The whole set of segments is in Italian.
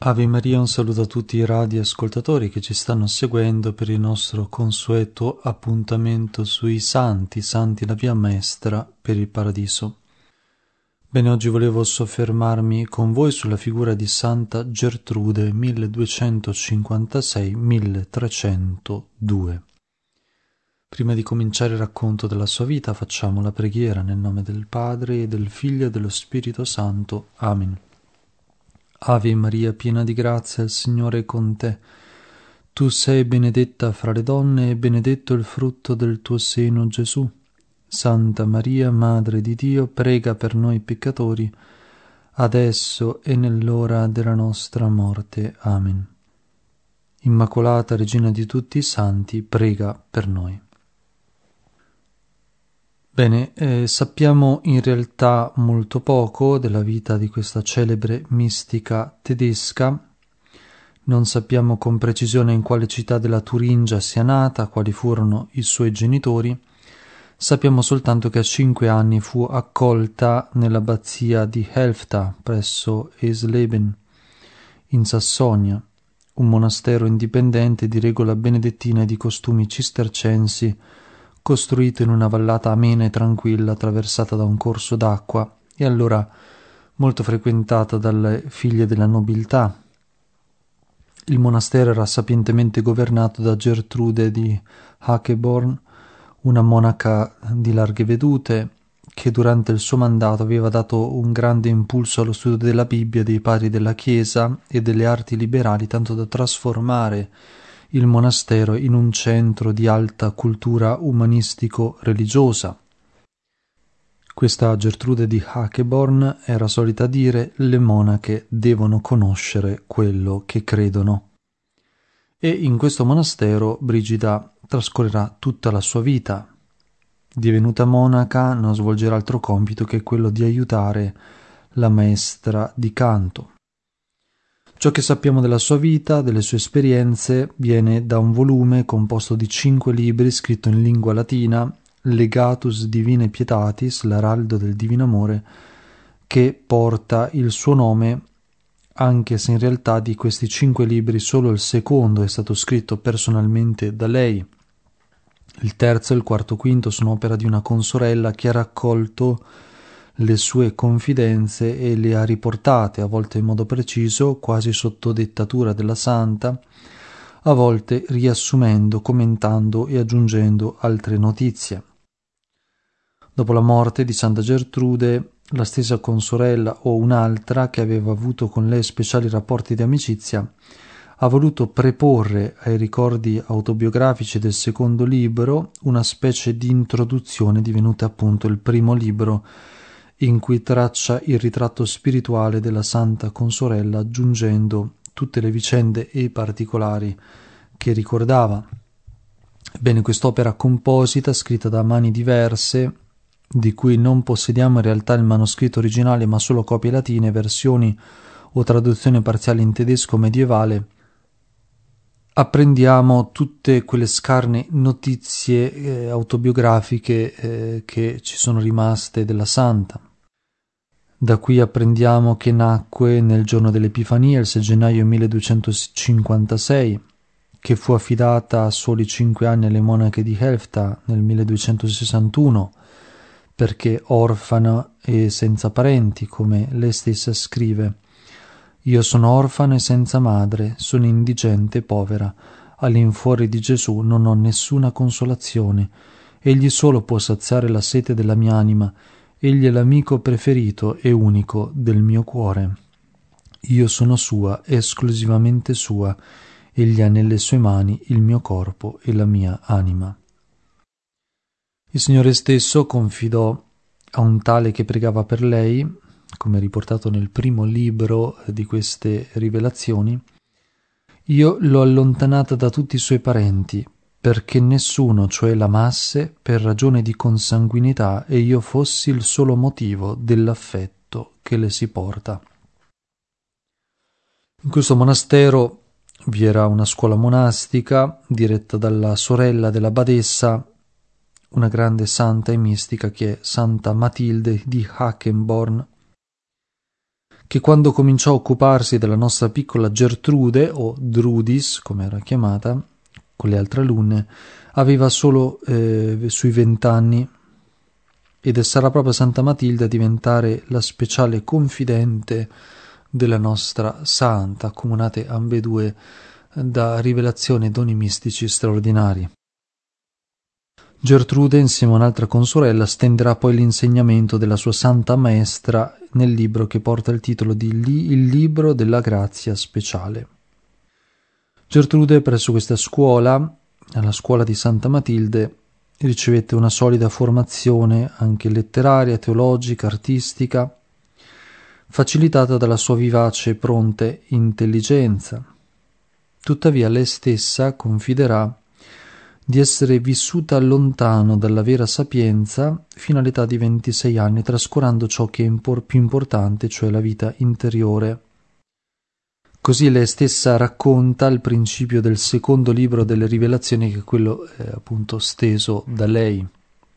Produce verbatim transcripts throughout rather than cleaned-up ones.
Ave Maria, un saluto a tutti i radioascoltatori che ci stanno seguendo per il nostro consueto appuntamento sui santi, santi la via maestra per il paradiso. Bene, oggi volevo soffermarmi con voi sulla figura di Santa Gertrude milleduecentocinquantasei milletrecentodue. Prima di cominciare il racconto della sua vita facciamo la preghiera nel nome del Padre e del Figlio e dello Spirito Santo. Amen. Ave Maria, piena di grazia, il Signore è con te. Tu sei benedetta fra le donne e benedetto il frutto del tuo seno, Gesù. Santa Maria, Madre di Dio, prega per noi peccatori, adesso e nell'ora della nostra morte. Amen. Immacolata Regina di tutti i santi, prega per noi. Bene, eh, sappiamo in realtà molto poco della vita di questa celebre mistica tedesca. Non sappiamo con precisione in quale città della Turingia sia nata, quali furono i suoi genitori. Sappiamo soltanto che a cinque anni fu accolta nell'abbazia di Helfta, presso Eisleben, in Sassonia, un monastero indipendente di regola benedettina e di costumi cistercensi, costruito in una vallata amena e tranquilla attraversata da un corso d'acqua e allora molto frequentata dalle figlie della nobiltà. Il monastero era sapientemente governato da Gertrude di Hakeborn, una monaca di larghe vedute che durante il suo mandato aveva dato un grande impulso allo studio della Bibbia, dei padri della Chiesa e delle arti liberali, tanto da trasformare il monastero in un centro di alta cultura umanistico-religiosa. Questa Gertrude di Hakeborn era solita dire: le monache devono conoscere quello che credono. E in questo monastero Brigida trascorrerà tutta la sua vita. Divenuta monaca, non svolgerà altro compito che quello di aiutare la maestra di canto. Ciò che sappiamo della sua vita, delle sue esperienze, viene da un volume composto di cinque libri scritto in lingua latina, Legatus Divinae Pietatis, l'araldo del divino amore, che porta il suo nome, anche se in realtà di questi cinque libri solo il secondo è stato scritto personalmente da lei. Il terzo, il quarto e quinto sono opera di una consorella che ha raccolto le sue confidenze e le ha riportate, a volte in modo preciso, quasi sotto dettatura della santa, a volte riassumendo, commentando e aggiungendo altre notizie. Dopo la morte di Santa Gertrude, la stessa consorella o un'altra che aveva avuto con lei speciali rapporti di amicizia ha voluto preporre ai ricordi autobiografici del secondo libro una specie di introduzione divenuta appunto il primo libro, in cui traccia il ritratto spirituale della santa consorella, aggiungendo tutte le vicende e i particolari che ricordava. Ebbene, quest'opera composita, scritta da mani diverse, di cui non possediamo in realtà il manoscritto originale ma solo copie latine, versioni o traduzioni parziali in tedesco medievale, apprendiamo tutte quelle scarne notizie eh, autobiografiche eh, che ci sono rimaste della santa. Da qui apprendiamo che nacque nel giorno dell'Epifania, il sei gennaio milleduecentocinquantasei, che fu affidata a soli cinque anni alle monache di Helfta nel milleduecentosessantuno, perché orfana e senza parenti, come lei stessa scrive: «Io sono orfana e senza madre, sono indigente e povera. All'infuori di Gesù non ho nessuna consolazione. Egli solo può saziare la sete della mia anima. Egli è l'amico preferito e unico del mio cuore. Io sono sua, esclusivamente sua. Egli ha nelle sue mani il mio corpo e la mia anima». Il Signore stesso confidò a un tale che pregava per lei, come riportato nel primo libro di queste rivelazioni: «Io l'ho allontanata da tutti i suoi parenti, perché nessuno cioè l'amasse per ragione di consanguinità e io fossi il solo motivo dell'affetto che le si porta». In questo monastero vi era una scuola monastica diretta dalla sorella della badessa, una grande santa e mistica che è Santa Matilde di Hakenborn, che quando cominciò a occuparsi della nostra piccola Gertrude, o Drudis, come era chiamata, con le altre alunne, aveva solo eh, sui vent'anni, ed sarà proprio Santa Matilde a diventare la speciale confidente della nostra santa, accomunate ambedue da rivelazioni e doni mistici straordinari. Gertrude, insieme a un'altra consorella, stenderà poi l'insegnamento della sua santa maestra nel libro che porta il titolo di Il libro della grazia speciale. Gertrude, presso questa scuola, alla scuola di Santa Matilde, ricevette una solida formazione anche letteraria, teologica, artistica, facilitata dalla sua vivace e pronte intelligenza. Tuttavia lei stessa confiderà di essere vissuta lontano dalla vera sapienza fino all'età di ventisei anni, trascurando ciò che è impor- più importante, cioè la vita interiore. Così lei stessa racconta il principio del secondo libro delle rivelazioni, che è quello eh, appunto steso da lei.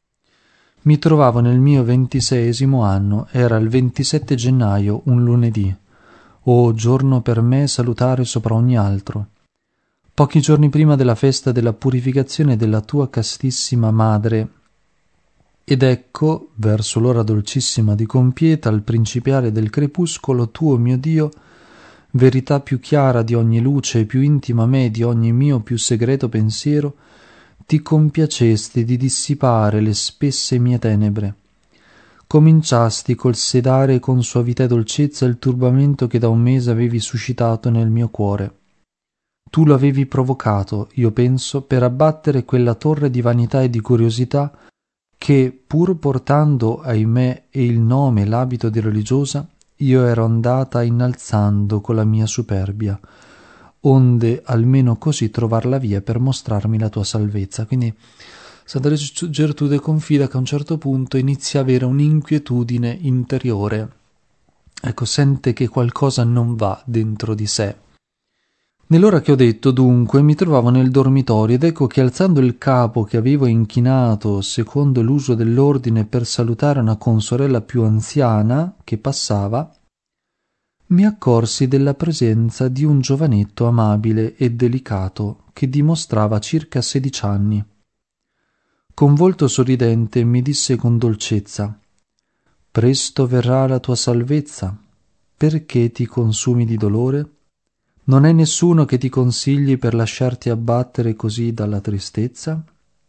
Mi trovavo nel mio ventiseiesimo anno, era il ventisette gennaio, un lunedì. Oh, giorno per me salutare sopra ogni altro. Pochi giorni prima della festa della purificazione della tua castissima madre. Ed ecco, verso l'ora dolcissima di compieta, al principiare del crepuscolo, tuo mio Dio, verità più chiara di ogni luce e più intima a me di ogni mio più segreto pensiero, ti compiacesti di dissipare le spesse mie tenebre. Cominciasti col sedare con suavità e dolcezza il turbamento che da un mese avevi suscitato nel mio cuore. Tu lo avevi provocato, io penso, per abbattere quella torre di vanità e di curiosità che, pur portando, ahimè, e il nome e l'abito di religiosa, io ero andata innalzando con la mia superbia, onde almeno così trovar la via per mostrarmi la tua salvezza. Quindi Santa Gertrude confida che a un certo punto inizia a avere un'inquietudine interiore. Ecco, sente che qualcosa non va dentro di sé. Nell'ora che ho detto, dunque, mi trovavo nel dormitorio ed ecco che, alzando il capo che avevo inchinato secondo l'uso dell'ordine per salutare una consorella più anziana che passava, mi accorsi della presenza di un giovanetto amabile e delicato che dimostrava circa sedici anni. Con volto sorridente mi disse con dolcezza: «Presto verrà la tua salvezza. Perché ti consumi di dolore? Non è nessuno che ti consigli per lasciarti abbattere così dalla tristezza?»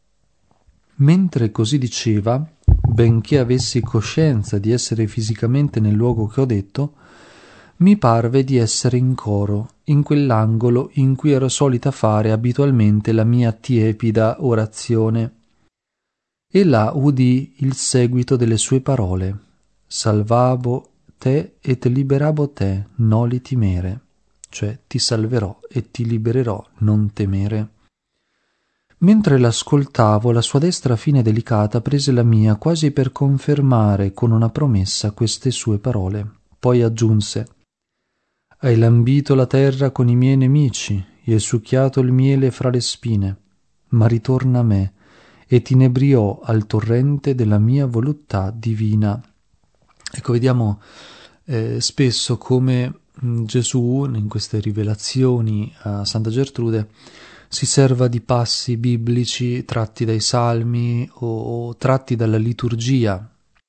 Mentre così diceva, benché avessi coscienza di essere fisicamente nel luogo che ho detto, mi parve di essere in coro, in quell'angolo in cui ero solita fare abitualmente la mia tiepida orazione. E là udii il seguito delle sue parole: «Salvabo te et liberabo te, noli timere», cioè ti salverò e ti libererò, non temere. Mentre l'ascoltavo, la sua destra fine e delicata prese la mia quasi per confermare con una promessa queste sue parole. Poi aggiunse: «Hai lambito la terra con i miei nemici e hai succhiato il miele fra le spine, ma ritorna a me e ti inebriò al torrente della mia voluttà divina». Ecco, vediamo eh, spesso come mh, Gesù, in queste rivelazioni a Santa Gertrude, si serva di passi biblici tratti dai Salmi o, o tratti dalla liturgia,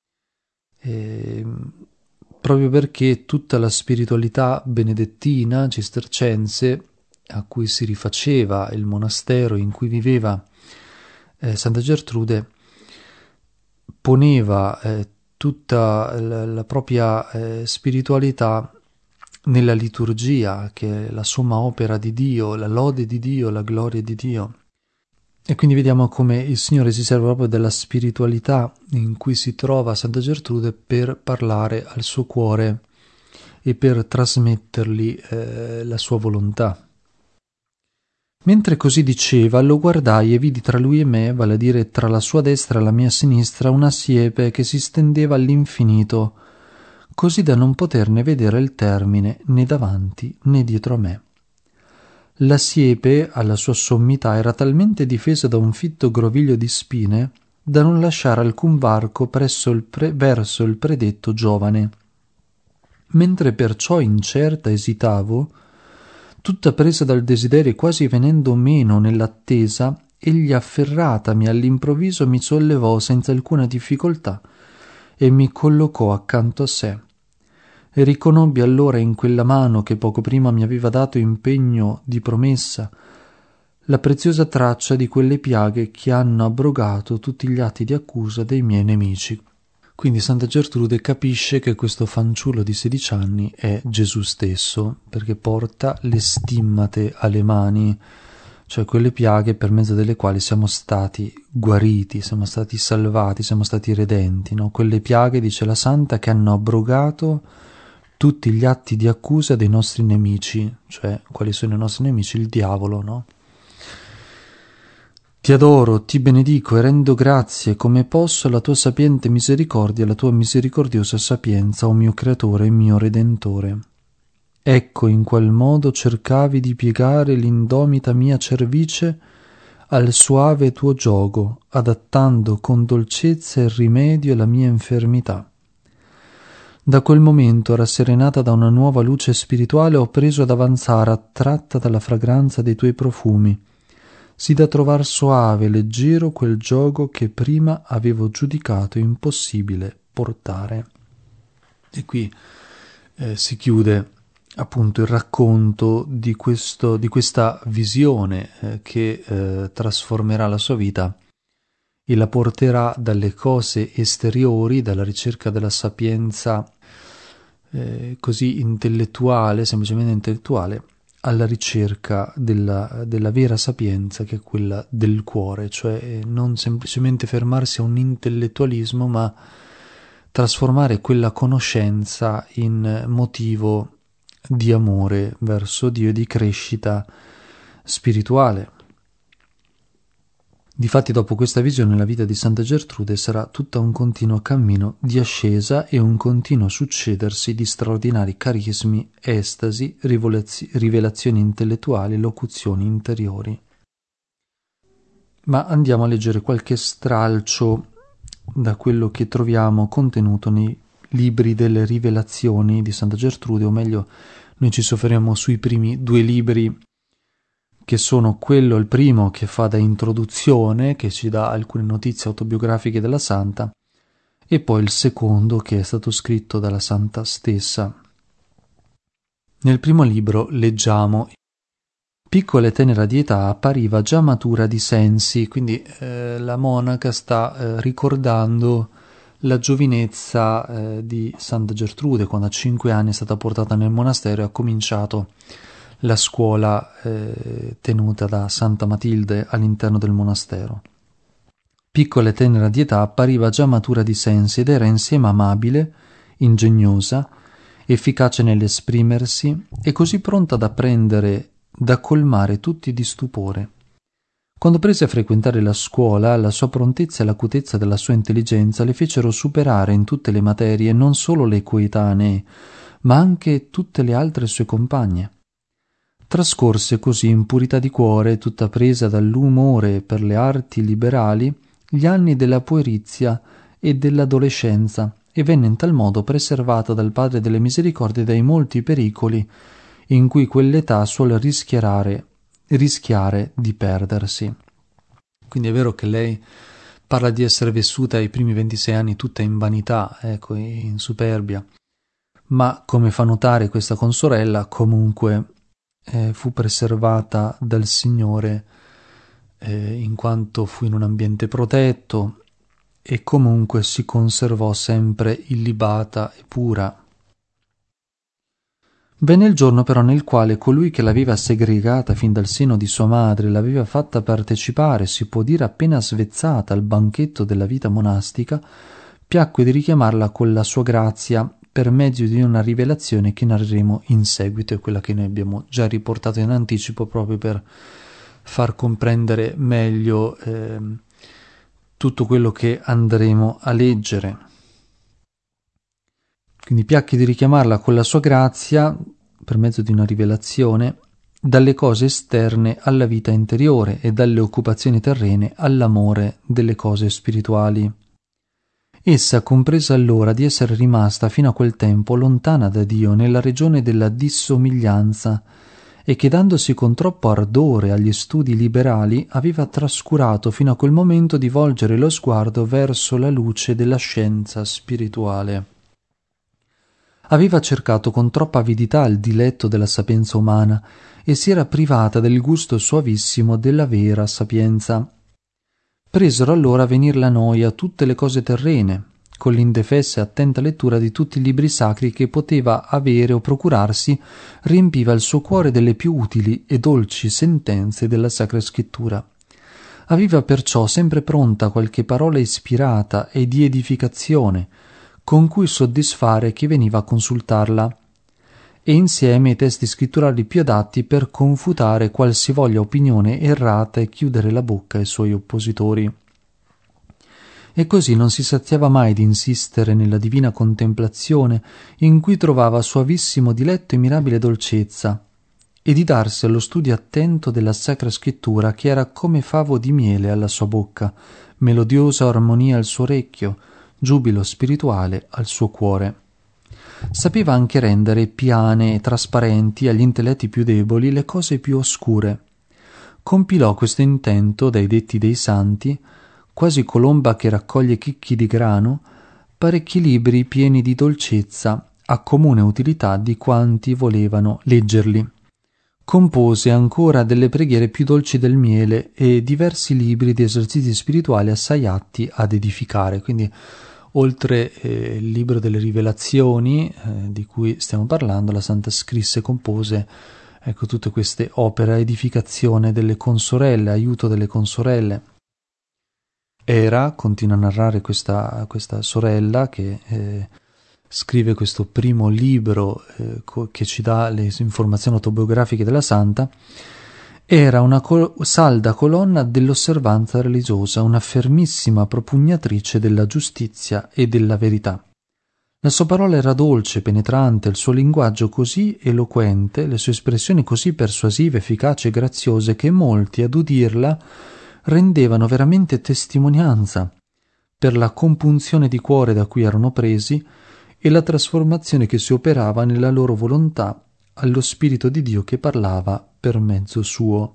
eh, proprio perché tutta la spiritualità benedettina, cistercense, a cui si rifaceva il monastero in cui viveva eh, Santa Gertrude, poneva eh, tutta la, la propria eh, spiritualità nella liturgia, che è la somma opera di Dio, la lode di Dio, la gloria di Dio. E quindi vediamo come il Signore si serve proprio della spiritualità in cui si trova Santa Gertrude per parlare al suo cuore e per trasmettergli eh, la sua volontà. Mentre così diceva, lo guardai e vidi tra lui e me, vale a dire tra la sua destra e la mia sinistra, una siepe che si stendeva all'infinito, così da non poterne vedere il termine né davanti né dietro a me. La siepe, alla sua sommità, era talmente difesa da un fitto groviglio di spine da non lasciare alcun varco presso il pre- verso il predetto giovane. Mentre perciò incerta esitavo, tutta presa dal desiderio e quasi venendo meno nell'attesa, egli afferratami all'improvviso mi sollevò senza alcuna difficoltà e mi collocò accanto a sé. E riconobbi allora in quella mano che poco prima mi aveva dato impegno di promessa la preziosa traccia di quelle piaghe che hanno abrogato tutti gli atti di accusa dei miei nemici. Quindi Santa Gertrude capisce che questo fanciullo di sedici anni è Gesù stesso, perché porta le stimmate alle mani, cioè quelle piaghe per mezzo delle quali siamo stati guariti, siamo stati salvati, siamo stati redenti, no? Quelle piaghe, dice la Santa, che hanno abrogato tutti gli atti di accusa dei nostri nemici, cioè quali sono i nostri nemici? Il diavolo, no? Ti adoro, ti benedico e rendo grazie come posso alla tua sapiente misericordia e alla tua misericordiosa sapienza, o mio creatore e mio redentore. Ecco in qual modo cercavi di piegare l'indomita mia cervice al suave tuo giogo, adattando con dolcezza il rimedio alla mia infermità. Da quel momento, rasserenata da una nuova luce spirituale, ho preso ad avanzare, attratta dalla fragranza dei tuoi profumi, sì da trovar soave e leggero quel giogo che prima avevo giudicato impossibile portare. E qui eh, si chiude appunto il racconto di, questo, di questa visione eh, che eh, trasformerà la sua vita e la porterà dalle cose esteriori, dalla ricerca della sapienza eh, così intellettuale, semplicemente intellettuale, alla ricerca della, della vera sapienza, che è quella del cuore, cioè non semplicemente fermarsi a un intellettualismo, ma trasformare quella conoscenza in motivo di amore verso Dio e di crescita spirituale. Difatti, dopo questa visione, la vita di Santa Gertrude sarà tutta un continuo cammino di ascesa e un continuo succedersi di straordinari carismi, estasi, rivelazioni intellettuali, locuzioni interiori. Ma andiamo a leggere qualche stralcio da quello che troviamo contenuto nei libri delle rivelazioni di Santa Gertrude, o meglio, noi ci soffermiamo sui primi due libri, che sono quello, il primo, che fa da introduzione, che ci dà alcune notizie autobiografiche della Santa, e poi il secondo, che è stato scritto dalla Santa stessa. Nel primo libro leggiamo: piccola e tenera di età, appariva già matura di sensi, quindi eh, la monaca sta eh, ricordando la giovinezza eh, di Santa Gertrude, quando a cinque anni è stata portata nel monastero e ha cominciato la scuola eh, tenuta da Santa Matilde all'interno del monastero. Piccola e tenera di età, appariva già matura di sensi ed era insieme amabile, ingegnosa, efficace nell'esprimersi e così pronta ad apprendere da colmare tutti di stupore. Quando prese a frequentare la scuola, la sua prontezza e l'acutezza della sua intelligenza le fecero superare in tutte le materie non solo le coetanee, ma anche tutte le altre sue compagne. Trascorse così in purità di cuore, tutta presa dall'umore per le arti liberali, gli anni della puerizia e dell'adolescenza, e venne in tal modo preservata dal Padre delle Misericordie dai molti pericoli in cui quell'età suole rischiare, rischiare di perdersi. Quindi è vero che lei parla di essere vissuta ai primi ventisei anni tutta in vanità, ecco, in superbia, ma come fa notare questa consorella, comunque Eh, fu preservata dal Signore eh, in quanto fu in un ambiente protetto e comunque si conservò sempre illibata e pura. Venne il giorno però nel quale colui che l'aveva segregata fin dal seno di sua madre, l'aveva fatta partecipare, si può dire appena svezzata, al banchetto della vita monastica, piacque di richiamarla con la sua grazia per mezzo di una rivelazione che narreremo in seguito, e quella che noi abbiamo già riportato in anticipo proprio per far comprendere meglio eh, tutto quello che andremo a leggere. Quindi piacque di richiamarla con la sua grazia, per mezzo di una rivelazione, dalle cose esterne alla vita interiore e dalle occupazioni terrene all'amore delle cose spirituali. Essa comprese allora di essere rimasta fino a quel tempo lontana da Dio, nella regione della dissomiglianza, e che dandosi con troppo ardore agli studi liberali aveva trascurato fino a quel momento di volgere lo sguardo verso la luce della scienza spirituale. Aveva cercato con troppa avidità il diletto della sapienza umana e si era privata del gusto suavissimo della vera sapienza. Presero allora a venir la noia tutte le cose terrene, con l'indefessa e attenta lettura di tutti i libri sacri che poteva avere o procurarsi, riempiva il suo cuore delle più utili e dolci sentenze della Sacra Scrittura. Aveva perciò sempre pronta qualche parola ispirata e di edificazione, con cui soddisfare chi veniva a consultarla, e insieme i testi scritturali più adatti per confutare qualsivoglia opinione errata e chiudere la bocca ai suoi oppositori. E così non si saziava mai di insistere nella divina contemplazione, in cui trovava suavissimo diletto e mirabile dolcezza, e di darsi allo studio attento della Sacra Scrittura, che era come favo di miele alla sua bocca, melodiosa armonia al suo orecchio, giubilo spirituale al suo cuore. Sapeva anche rendere piane e trasparenti agli intelletti più deboli le cose più oscure. Compilò questo intento dai detti dei santi, quasi colomba che raccoglie chicchi di grano, parecchi libri pieni di dolcezza, a comune utilità di quanti volevano leggerli. Compose ancora delle preghiere più dolci del miele e diversi libri di esercizi spirituali assai atti ad edificare. Quindi, oltre eh, il libro delle rivelazioni eh, di cui stiamo parlando, la Santa scrisse e compose ecco tutte queste opere a edificazione delle consorelle, aiuto delle consorelle. Era, continua a narrare questa, questa sorella che eh, scrive questo primo libro eh, co- che ci dà le informazioni autobiografiche della Santa, era una col- salda colonna dell'osservanza religiosa, una fermissima propugnatrice della giustizia e della verità. La sua parola era dolce, penetrante, il suo linguaggio così eloquente, le sue espressioni così persuasive, efficaci e graziose che molti, ad udirla, rendevano veramente testimonianza per la compunzione di cuore da cui erano presi e la trasformazione che si operava nella loro volontà allo Spirito di Dio che parlava per mezzo suo.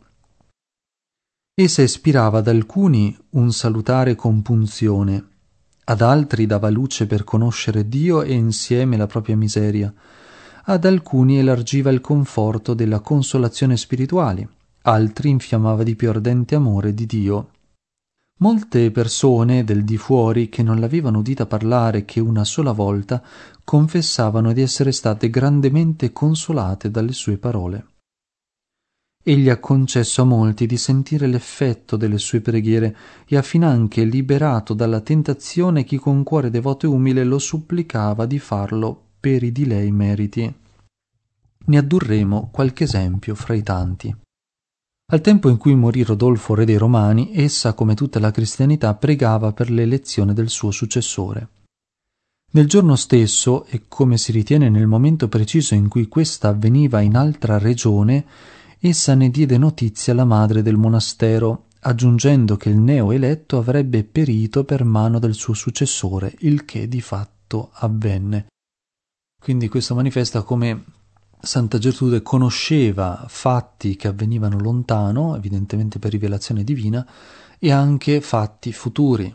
Essa ispirava ad alcuni un salutare compunzione, ad altri dava luce per conoscere Dio e insieme la propria miseria, ad alcuni elargiva il conforto della consolazione spirituale, altri infiammava di più ardente amore di Dio. Molte persone del di fuori che non l'avevano udita parlare che una sola volta confessavano di essere state grandemente consolate dalle sue parole. Egli ha concesso a molti di sentire l'effetto delle sue preghiere e ha finanche liberato dalla tentazione chi con cuore devoto e umile lo supplicava di farlo per i di lei meriti. Ne addurremo qualche esempio fra i tanti. Al tempo in cui morì Rodolfo, re dei Romani, essa, come tutta la cristianità, pregava per l'elezione del suo successore. Nel giorno stesso, e come si ritiene nel momento preciso in cui questa avveniva in altra regione, essa ne diede notizia alla madre del monastero, aggiungendo che il neo eletto avrebbe perito per mano del suo successore, il che di fatto avvenne. Quindi questo manifesta come Santa Gertrude conosceva fatti che avvenivano lontano, evidentemente per rivelazione divina, e anche fatti futuri.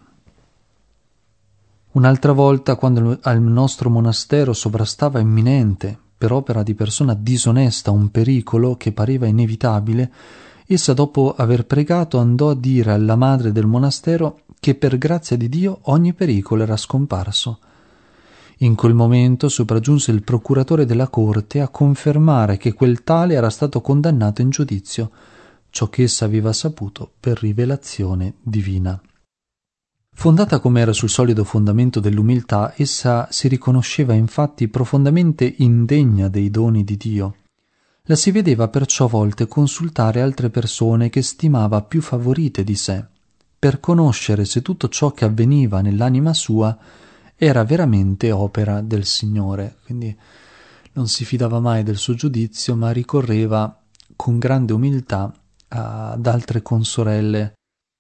Un'altra volta, quando al nostro monastero sovrastava imminente, per opera di persona disonesta, un pericolo che pareva inevitabile, essa, dopo aver pregato, andò a dire alla madre del monastero che per grazia di Dio ogni pericolo era scomparso. In quel momento sopraggiunse il procuratore della corte a confermare che quel tale era stato condannato in giudizio, ciò che essa aveva saputo per rivelazione divina. Fondata com'era sul solido fondamento dell'umiltà, essa si riconosceva infatti profondamente indegna dei doni di Dio. La si vedeva perciò a volte consultare altre persone che stimava più favorite di sé, per conoscere se tutto ciò che avveniva nell'anima sua era veramente opera del Signore. Quindi non si fidava mai del suo giudizio, ma ricorreva con grande umiltà ad altre consorelle.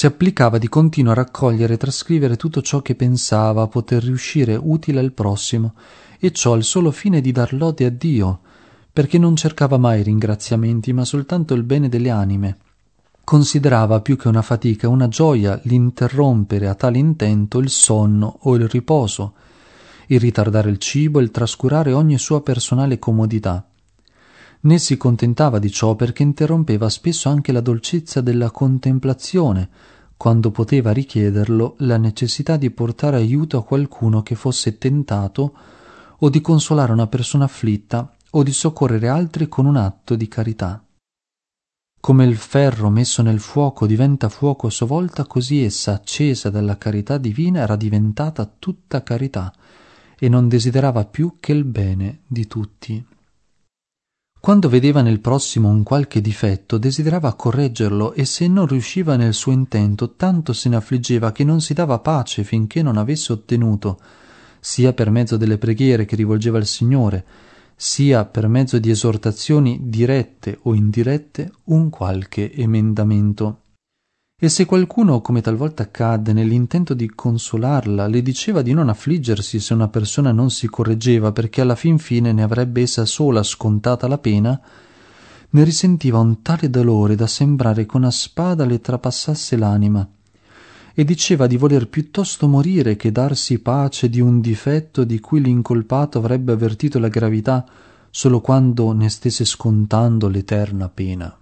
Si applicava di continuo a raccogliere e trascrivere tutto ciò che pensava a poter riuscire utile al prossimo, e ciò al solo fine di dar lode a Dio, perché non cercava mai ringraziamenti, ma soltanto il bene delle anime. Considerava più che una fatica una gioia l'interrompere a tale intento il sonno o il riposo, il ritardare il cibo e il trascurare ogni sua personale comodità. Né si contentava di ciò perché interrompeva spesso anche la dolcezza della contemplazione, quando poteva richiederlo la necessità di portare aiuto a qualcuno che fosse tentato, o di consolare una persona afflitta, o di soccorrere altri con un atto di carità. Come il ferro messo nel fuoco diventa fuoco a sua volta, così essa, accesa dalla carità divina, era diventata tutta carità e non desiderava più che il bene di tutti. Quando vedeva nel prossimo un qualche difetto, desiderava correggerlo, e se non riusciva nel suo intento, tanto se ne affliggeva che non si dava pace finché non avesse ottenuto, sia per mezzo delle preghiere che rivolgeva al Signore, sia per mezzo di esortazioni dirette o indirette, un qualche emendamento. E se qualcuno, come talvolta accadde, nell'intento di consolarla, le diceva di non affliggersi se una persona non si correggeva, perché alla fin fine ne avrebbe essa sola scontata la pena, ne risentiva un tale dolore da sembrare che una spada le trapassasse l'anima, e diceva di voler piuttosto morire che darsi pace di un difetto di cui l'incolpato avrebbe avvertito la gravità solo quando ne stesse scontando l'eterna pena.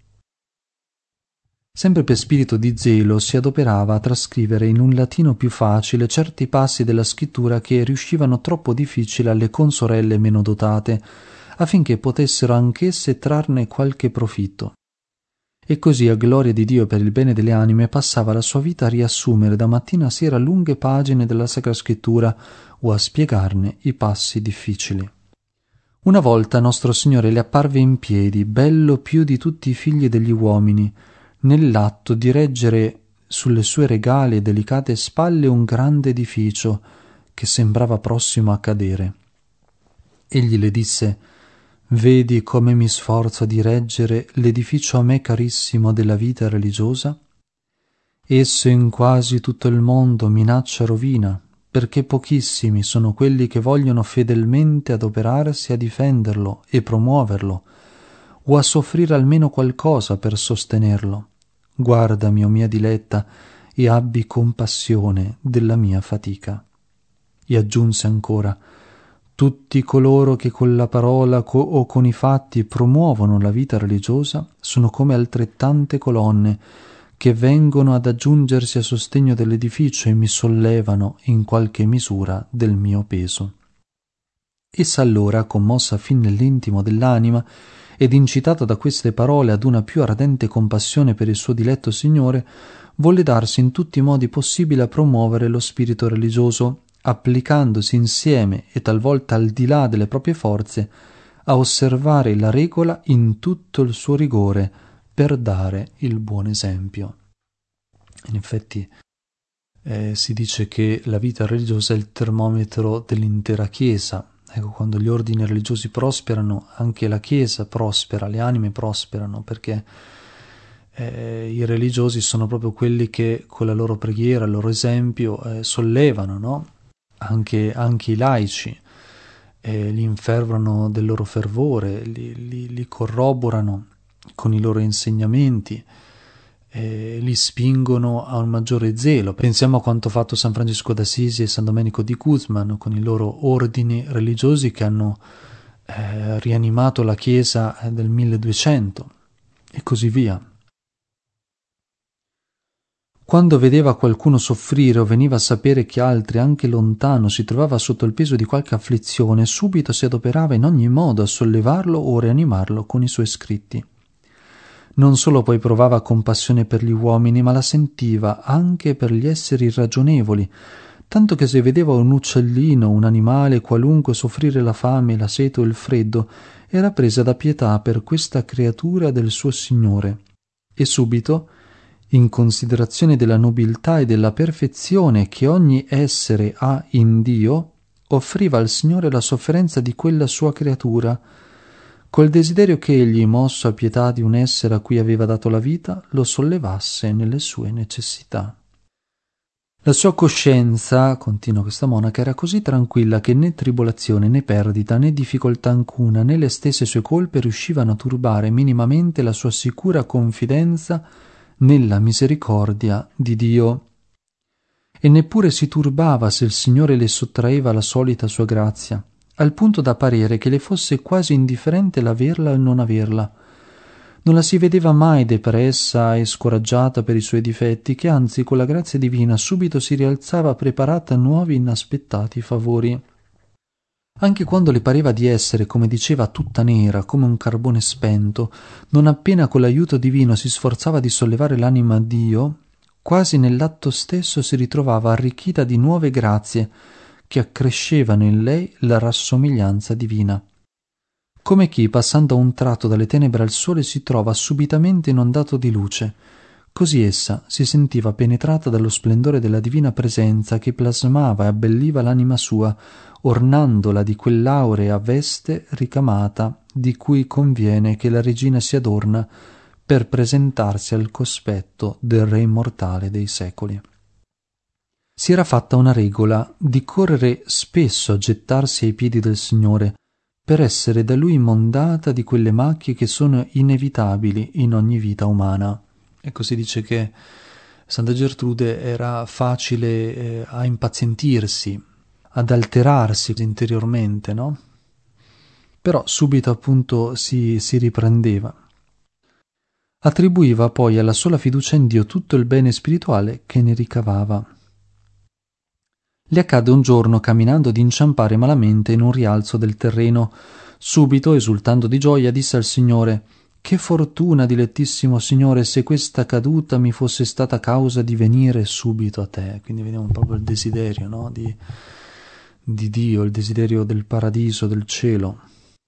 Sempre per spirito di zelo si adoperava a trascrivere in un latino più facile certi passi della scrittura che riuscivano troppo difficili alle consorelle meno dotate, affinché potessero anch'esse trarne qualche profitto. E così, a gloria di Dio per il bene delle anime, passava la sua vita a riassumere da mattina a sera lunghe pagine della Sacra Scrittura o a spiegarne i passi difficili. Una volta nostro Signore le apparve in piedi, bello più di tutti i figli degli uomini, nell'atto di reggere sulle sue regale e delicate spalle un grande edificio che sembrava prossimo a cadere. Egli le disse: «Vedi come mi sforzo di reggere l'edificio a me carissimo della vita religiosa? Esso in quasi tutto il mondo minaccia rovina, perché pochissimi sono quelli che vogliono fedelmente adoperarsi a difenderlo e promuoverlo, o a soffrire almeno qualcosa per sostenerlo. Guardami, o mia diletta, e abbi compassione della mia fatica». E aggiunse ancora: «Tutti coloro che con la parola co- o con i fatti promuovono la vita religiosa sono come altrettante colonne che vengono ad aggiungersi a sostegno dell'edificio e mi sollevano in qualche misura del mio peso». Essa allora, commossa fin nell'intimo dell'anima ed incitata da queste parole ad una più ardente compassione per il suo diletto Signore, volle darsi in tutti i modi possibili a promuovere lo spirito religioso, applicandosi insieme e talvolta al di là delle proprie forze a osservare la regola in tutto il suo rigore per dare il buon esempio. In effetti eh, si dice che la vita religiosa è il termometro dell'intera Chiesa. Ecco, quando gli ordini religiosi prosperano, anche la Chiesa prospera, le anime prosperano, perché eh, i religiosi sono proprio quelli che con la loro preghiera, il loro esempio, eh, sollevano, no? Anche, anche i laici, eh, li infervorano del loro fervore, li, li, li corroborano con i loro insegnamenti, eh, li spingono a un maggiore zelo. Pensiamo a quanto fatto San Francesco d'Assisi e San Domenico di Guzman con i loro ordini religiosi che hanno eh, rianimato la Chiesa del milleduecento e così via. Quando vedeva qualcuno soffrire o veniva a sapere che altri, anche lontano, si trovava sotto il peso di qualche afflizione, subito si adoperava in ogni modo a sollevarlo o rianimarlo con i suoi scritti. Non solo poi provava compassione per gli uomini, ma la sentiva anche per gli esseri irragionevoli, tanto che se vedeva un uccellino, un animale qualunque soffrire la fame, la sete o il freddo, era presa da pietà per questa creatura del suo Signore, e subito, in considerazione della nobiltà e della perfezione che ogni essere ha in Dio, offriva al Signore la sofferenza di quella sua creatura, col desiderio che egli, mosso a pietà di un essere a cui aveva dato la vita, lo sollevasse nelle sue necessità. La sua coscienza, continua questa monaca, era così tranquilla che né tribolazione, né perdita, né difficoltà alcuna, né le stesse sue colpe riuscivano a turbare minimamente la sua sicura confidenza nella misericordia di Dio. E neppure si turbava se il Signore le sottraeva la solita sua grazia, al punto da parere che le fosse quasi indifferente l'averla o il non averla. Non la si vedeva mai depressa e scoraggiata per i suoi difetti, che anzi con la grazia divina subito si rialzava preparata a nuovi inaspettati favori. Anche quando le pareva di essere, come diceva, tutta nera, come un carbone spento, non appena con l'aiuto divino si sforzava di sollevare l'anima a Dio, quasi nell'atto stesso si ritrovava arricchita di nuove grazie che accrescevano in lei la rassomiglianza divina. Come chi, passando a un tratto dalle tenebre al sole, si trova subitamente inondato di luce, così essa si sentiva penetrata dallo splendore della divina presenza che plasmava e abbelliva l'anima sua, ornandola di quell'aurea veste ricamata di cui conviene che la regina si adorna per presentarsi al cospetto del Re immortale dei secoli. Si era fatta una regola di correre spesso a gettarsi ai piedi del Signore, per essere da lui mondata di quelle macchie che sono inevitabili in ogni vita umana. Ecco, si dice che Santa Gertrude era facile eh, a impazientirsi, ad alterarsi interiormente, no? Però subito appunto si, si riprendeva. Attribuiva poi alla sola fiducia in Dio tutto il bene spirituale che ne ricavava. Le accadde un giorno, camminando, di inciampare malamente in un rialzo del terreno. Subito, esultando di gioia, disse al Signore: «Che fortuna, dilettissimo Signore, se questa caduta mi fosse stata causa di venire subito a te». Quindi vediamo proprio il desiderio, no? di, di Dio, il desiderio del paradiso, del cielo.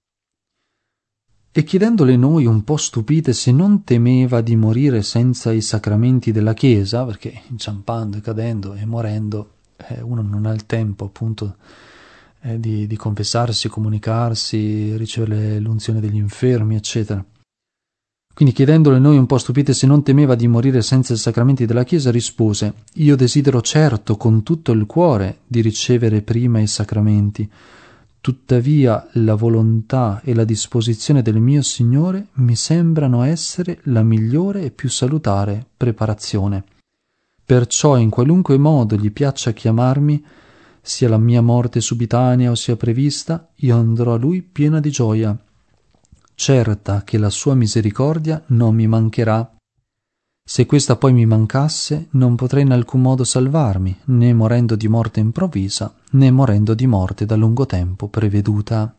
E chiedendole noi, un po' stupite, se non temeva di morire senza i sacramenti della Chiesa, perché inciampando e cadendo e morendo Eh, uno non ha il tempo appunto eh, di, di confessarsi, comunicarsi, ricevere l'unzione degli infermi, eccetera. Quindi, chiedendole noi un po' stupite se non temeva di morire senza i sacramenti della Chiesa, rispose: «Io desidero certo con tutto il cuore di ricevere prima i sacramenti, tuttavia la volontà e la disposizione del mio Signore mi sembrano essere la migliore e più salutare preparazione. Perciò in qualunque modo gli piaccia chiamarmi, sia la mia morte subitanea o sia prevista, io andrò a lui piena di gioia, certa che la sua misericordia non mi mancherà. Se questa poi mi mancasse, non potrei in alcun modo salvarmi, né morendo di morte improvvisa, né morendo di morte da lungo tempo preveduta».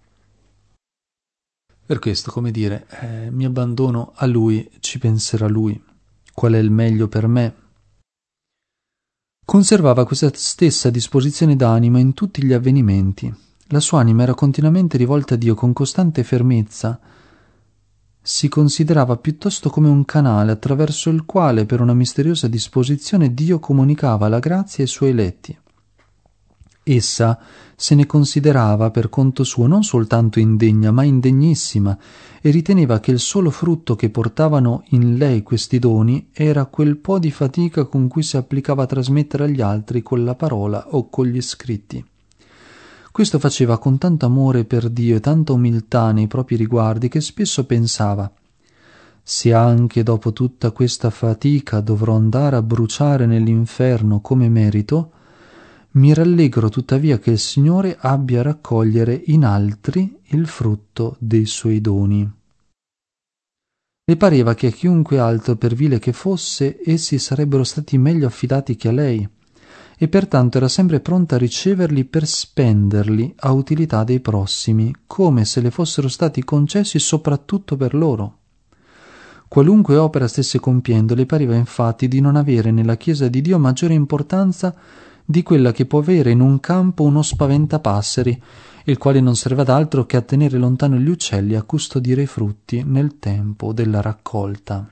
Per questo, come dire, eh, mi abbandono a lui, ci penserà lui, qual è il meglio per me. Conservava questa stessa disposizione d'anima in tutti gli avvenimenti. La sua anima era continuamente rivolta a Dio con costante fermezza. Si considerava piuttosto come un canale attraverso il quale, per una misteriosa disposizione, Dio comunicava la grazia ai suoi eletti. Essa se ne considerava per conto suo non soltanto indegna, ma indegnissima, e riteneva che il solo frutto che portavano in lei questi doni era quel po' di fatica con cui si applicava a trasmettere agli altri con la parola o con gli scritti. Questo faceva con tanto amore per Dio e tanta umiltà nei propri riguardi che spesso pensava: «Se anche dopo tutta questa fatica dovrò andare a bruciare nell'inferno come merito, mi rallegro tuttavia che il Signore abbia a raccogliere in altri il frutto dei suoi doni». Le pareva che a chiunque altro, per vile che fosse, essi sarebbero stati meglio affidati che a lei, e pertanto era sempre pronta a riceverli per spenderli a utilità dei prossimi, come se le fossero stati concessi soprattutto per loro. Qualunque opera stesse compiendo, le pareva infatti di non avere nella Chiesa di Dio maggiore importanza di quella che può avere in un campo uno spaventapasseri, il quale non serve ad altro che a tenere lontano gli uccelli e a custodire i frutti nel tempo della raccolta.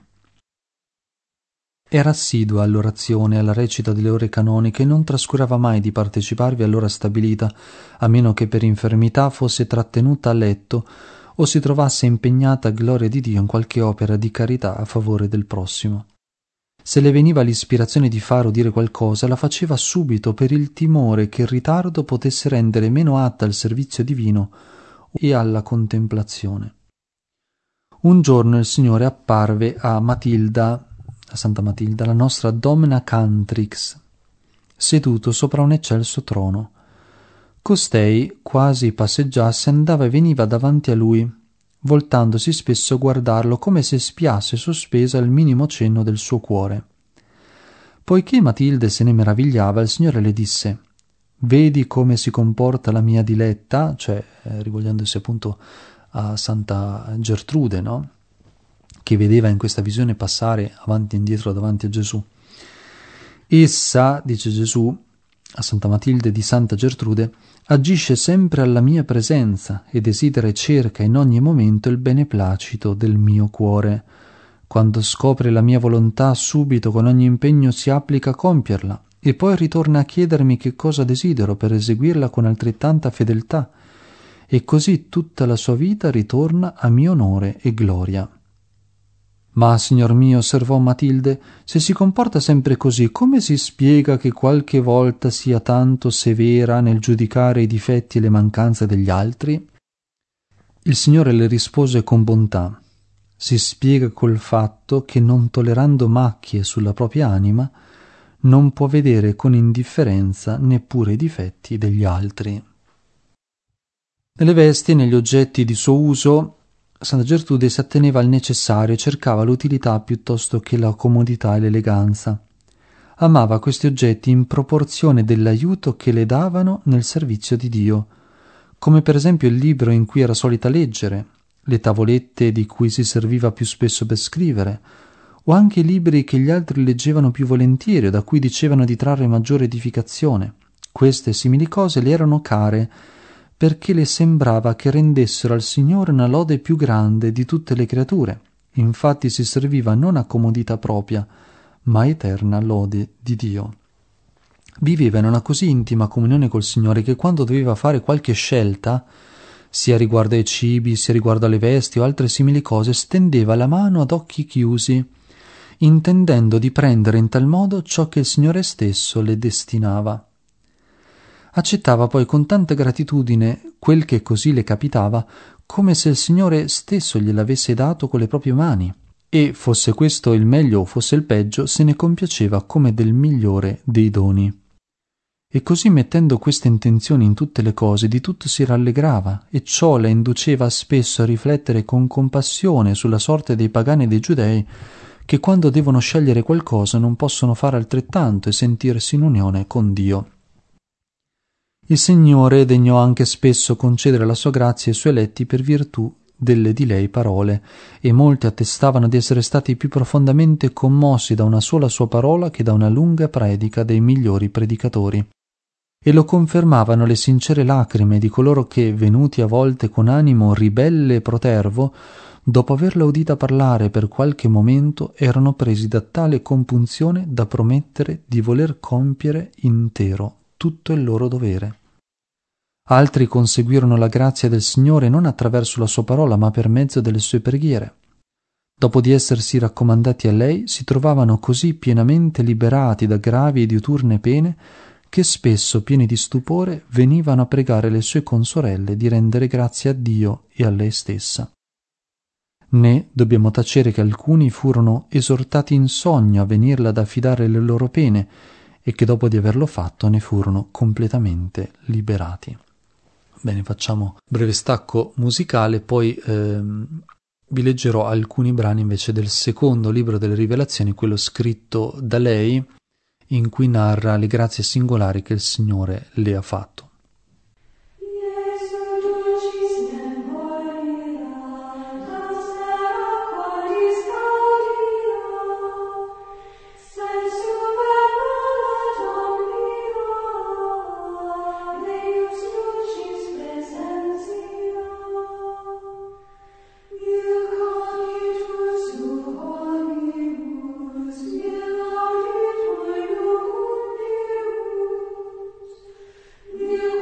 Era assidua all'orazione e alla recita delle ore canoniche e non trascurava mai di parteciparvi all'ora stabilita, a meno che per infermità fosse trattenuta a letto o si trovasse impegnata a gloria di Dio in qualche opera di carità a favore del prossimo. Se le veniva l'ispirazione di fare o dire qualcosa, la faceva subito per il timore che il ritardo potesse rendere meno atta al servizio divino e alla contemplazione. Un giorno il Signore apparve a Matilda, a Santa Matilda, la nostra Domina Cantrix, seduto sopra un eccelso trono. Costei, quasi passeggiasse, andava e veniva davanti a lui, voltandosi spesso a guardarlo come se spiasse sospesa il minimo cenno del suo cuore. Poiché Matilde se ne meravigliava, il Signore le disse: «Vedi come si comporta la mia diletta», cioè eh, rivolgendosi appunto a Santa Gertrude, no? Che vedeva in questa visione passare avanti e indietro davanti a Gesù. Essa, dice Gesù a Santa Matilde di Santa Gertrude, agisce sempre alla mia presenza e desidera e cerca in ogni momento il beneplacito del mio cuore. Quando scopre la mia volontà, subito con ogni impegno si applica a compierla e poi ritorna a chiedermi che cosa desidero per eseguirla con altrettanta fedeltà, e così tutta la sua vita ritorna a mio onore e gloria. «Ma, signor mio», osservò Matilde, «se si comporta sempre così, come si spiega che qualche volta sia tanto severa nel giudicare i difetti e le mancanze degli altri?» Il Signore le rispose con bontà: «Si spiega col fatto che, non tollerando macchie sulla propria anima, non può vedere con indifferenza neppure i difetti degli altri». Nelle vesti e negli oggetti di suo uso, Santa Gertrude si atteneva al necessario e cercava l'utilità piuttosto che la comodità e l'eleganza. Amava questi oggetti in proporzione dell'aiuto che le davano nel servizio di Dio, come per esempio il libro in cui era solita leggere, le tavolette di cui si serviva più spesso per scrivere, o anche i libri che gli altri leggevano più volentieri o da cui dicevano di trarre maggiore edificazione. Queste simili cose le erano care, perché le sembrava che rendessero al Signore una lode più grande di tutte le creature. Infatti si serviva non a comodità propria, ma a eterna lode di Dio. Viveva in una così intima comunione col Signore che quando doveva fare qualche scelta, sia riguardo ai cibi, sia riguardo alle vesti o altre simili cose, stendeva la mano ad occhi chiusi, intendendo di prendere in tal modo ciò che il Signore stesso le destinava. Accettava poi con tanta gratitudine quel che così le capitava, come se il Signore stesso gliel'avesse dato con le proprie mani, e, fosse questo il meglio o fosse il peggio, se ne compiaceva come del migliore dei doni. E così, mettendo queste intenzioni in tutte le cose, di tutto si rallegrava, e ciò la induceva spesso a riflettere con compassione sulla sorte dei pagani e dei giudei, che quando devono scegliere qualcosa non possono fare altrettanto e sentirsi in unione con Dio. Il Signore degnò anche spesso concedere la sua grazia ai suoi eletti per virtù delle di lei parole, e molti attestavano di essere stati più profondamente commossi da una sola sua parola che da una lunga predica dei migliori predicatori. E lo confermavano le sincere lacrime di coloro che, venuti a volte con animo ribelle e protervo, dopo averla udita parlare per qualche momento, erano presi da tale compunzione da promettere di voler compiere intero tutto il loro dovere. Altri conseguirono la grazia del Signore non attraverso la sua parola, ma per mezzo delle sue preghiere. Dopo di essersi raccomandati a lei, si trovavano così pienamente liberati da gravi e diuturne pene, che spesso, pieni di stupore, venivano a pregare le sue consorelle di rendere grazie a Dio e a lei stessa. Né dobbiamo tacere che alcuni furono esortati in sogno a venirla ad affidare le loro pene, e che dopo di averlo fatto ne furono completamente liberati. Bene, facciamo un breve stacco musicale, poi ehm, vi leggerò alcuni brani invece del secondo libro delle Rivelazioni, quello scritto da lei, in cui narra le grazie singolari che il Signore le ha fatto. You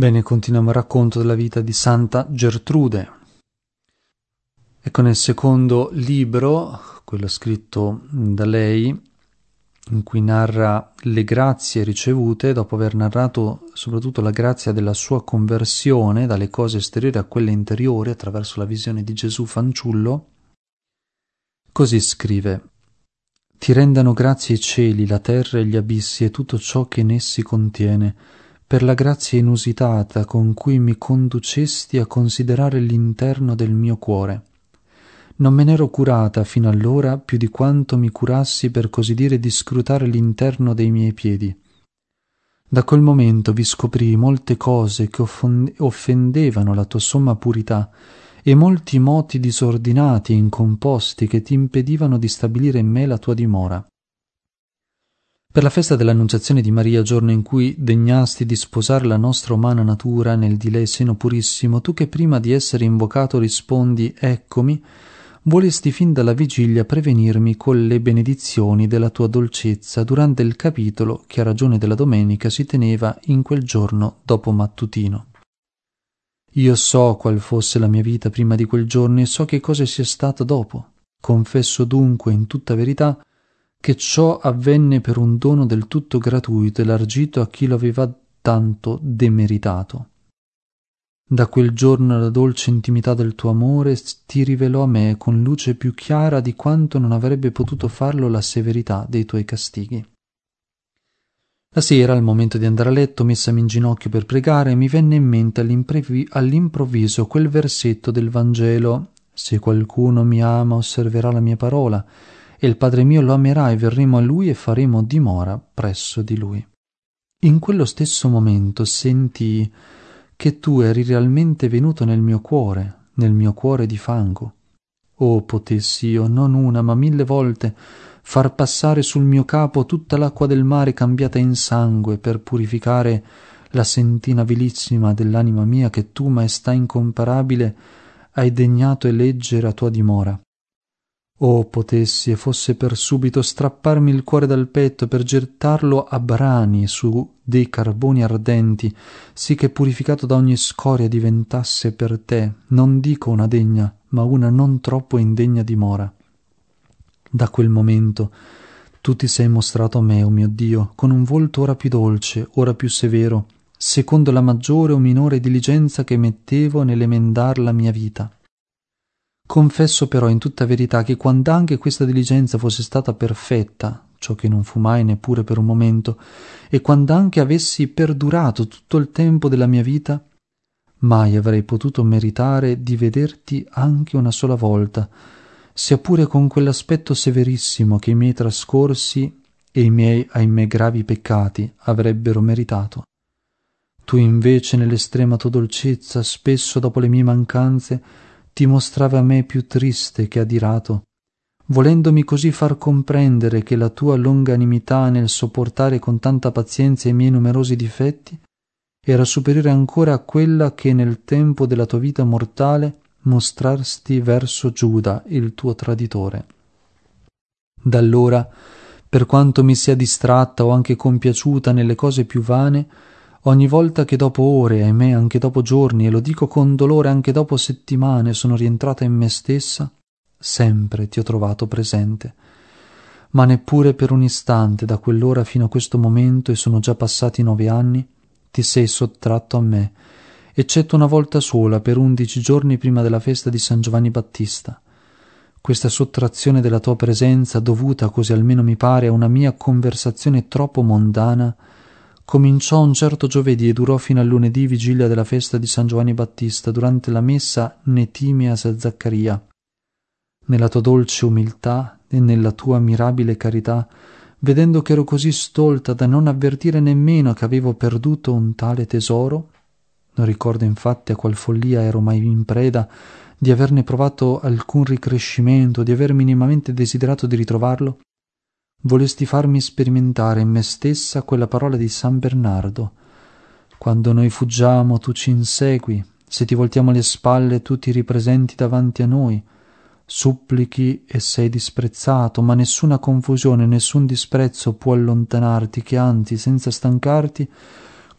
Bene, continuiamo il racconto della vita di Santa Gertrude. Ecco, nel secondo libro, quello scritto da lei, in cui narra le grazie ricevute, dopo aver narrato soprattutto la grazia della sua conversione dalle cose esteriori a quelle interiori attraverso la visione di Gesù fanciullo, così scrive: «Ti rendano grazie i cieli, la terra e gli abissi e tutto ciò che in essi contiene, per la grazia inusitata con cui mi conducesti a considerare l'interno del mio cuore. Non me n'ero curata fino allora più di quanto mi curassi, per così dire, di scrutare l'interno dei miei piedi. Da quel momento vi scoprii molte cose che offendevano la tua somma purità e molti moti disordinati e incomposti che ti impedivano di stabilire in me la tua dimora. Per la festa dell'Annunciazione di Maria, giorno in cui degnasti di sposare la nostra umana natura nel di lei seno purissimo, tu che prima di essere invocato rispondi «Eccomi», volesti fin dalla vigilia prevenirmi con le benedizioni della tua dolcezza durante il capitolo che a ragione della domenica si teneva in quel giorno dopo mattutino. Io so qual fosse la mia vita prima di quel giorno e so che cosa sia stato dopo. Confesso dunque in tutta verità che ciò avvenne per un dono del tutto gratuito e largito a chi lo aveva tanto demeritato. Da quel giorno la dolce intimità del tuo amore ti rivelò a me con luce più chiara di quanto non avrebbe potuto farlo la severità dei tuoi castighi. La sera, al momento di andare a letto, messami in ginocchio per pregare, mi venne in mente all'improvviso quel versetto del Vangelo: «Se qualcuno mi ama osserverà la mia parola, e il Padre mio lo amerà, e verremo a lui e faremo dimora presso di lui». In quello stesso momento sentii che tu eri realmente venuto nel mio cuore, nel mio cuore di fango. Oh, potessi io, non una, ma mille volte, far passare sul mio capo tutta l'acqua del mare cambiata in sangue per purificare la sentina vilissima dell'anima mia che tu, maestà incomparabile, hai degnato eleggere a tua dimora. Oh, potessi, e fosse per subito, strapparmi il cuore dal petto per gettarlo a brani su dei carboni ardenti, sì che purificato da ogni scoria diventasse per te, non dico una degna, ma una non troppo indegna dimora. Da quel momento tu ti sei mostrato a me, o oh mio Dio, con un volto ora più dolce, ora più severo, secondo la maggiore o minore diligenza che mettevo nell'emendar la mia vita. Confesso però in tutta verità che quand'anche questa diligenza fosse stata perfetta, ciò che non fu mai neppure per un momento, e quand'anche avessi perdurato tutto il tempo della mia vita, mai avrei potuto meritare di vederti anche una sola volta, sia pure con quell'aspetto severissimo che i miei trascorsi e i miei, ahimè, gravi peccati avrebbero meritato. Tu invece, nell'estrema tua dolcezza, spesso dopo le mie mancanze, ti mostravi a me più triste che adirato, volendomi così far comprendere che la tua longanimità nel sopportare con tanta pazienza i miei numerosi difetti era superiore ancora a quella che nel tempo della tua vita mortale mostrasti verso Giuda, il tuo traditore. Da allora, per quanto mi sia distratta o anche compiaciuta nelle cose più vane, ogni volta che dopo ore, ahimè anche dopo giorni, e lo dico con dolore anche dopo settimane, sono rientrata in me stessa, sempre ti ho trovato presente. Ma neppure per un istante da quell'ora fino a questo momento, e sono già passati nove anni, ti sei sottratto a me, eccetto una volta sola per undici giorni prima della festa di San Giovanni Battista. Questa sottrazione della tua presenza, dovuta, così almeno mi pare, a una mia conversazione troppo mondana, cominciò un certo giovedì e durò fino al lunedì, vigilia della festa di San Giovanni Battista, durante la messa Netimias a Zaccaria. Nella tua dolce umiltà e nella tua mirabile carità, vedendo che ero così stolta da non avvertire nemmeno che avevo perduto un tale tesoro, non ricordo infatti a qual follia ero mai in preda, di averne provato alcun ricrescimento, di aver minimamente desiderato di ritrovarlo, volesti farmi sperimentare in me stessa quella parola di San Bernardo: quando noi fuggiamo tu ci insegui, se ti voltiamo le spalle tu ti ripresenti davanti a noi, supplichi e sei disprezzato, ma nessuna confusione, nessun disprezzo può allontanarti, che anzi, senza stancarti,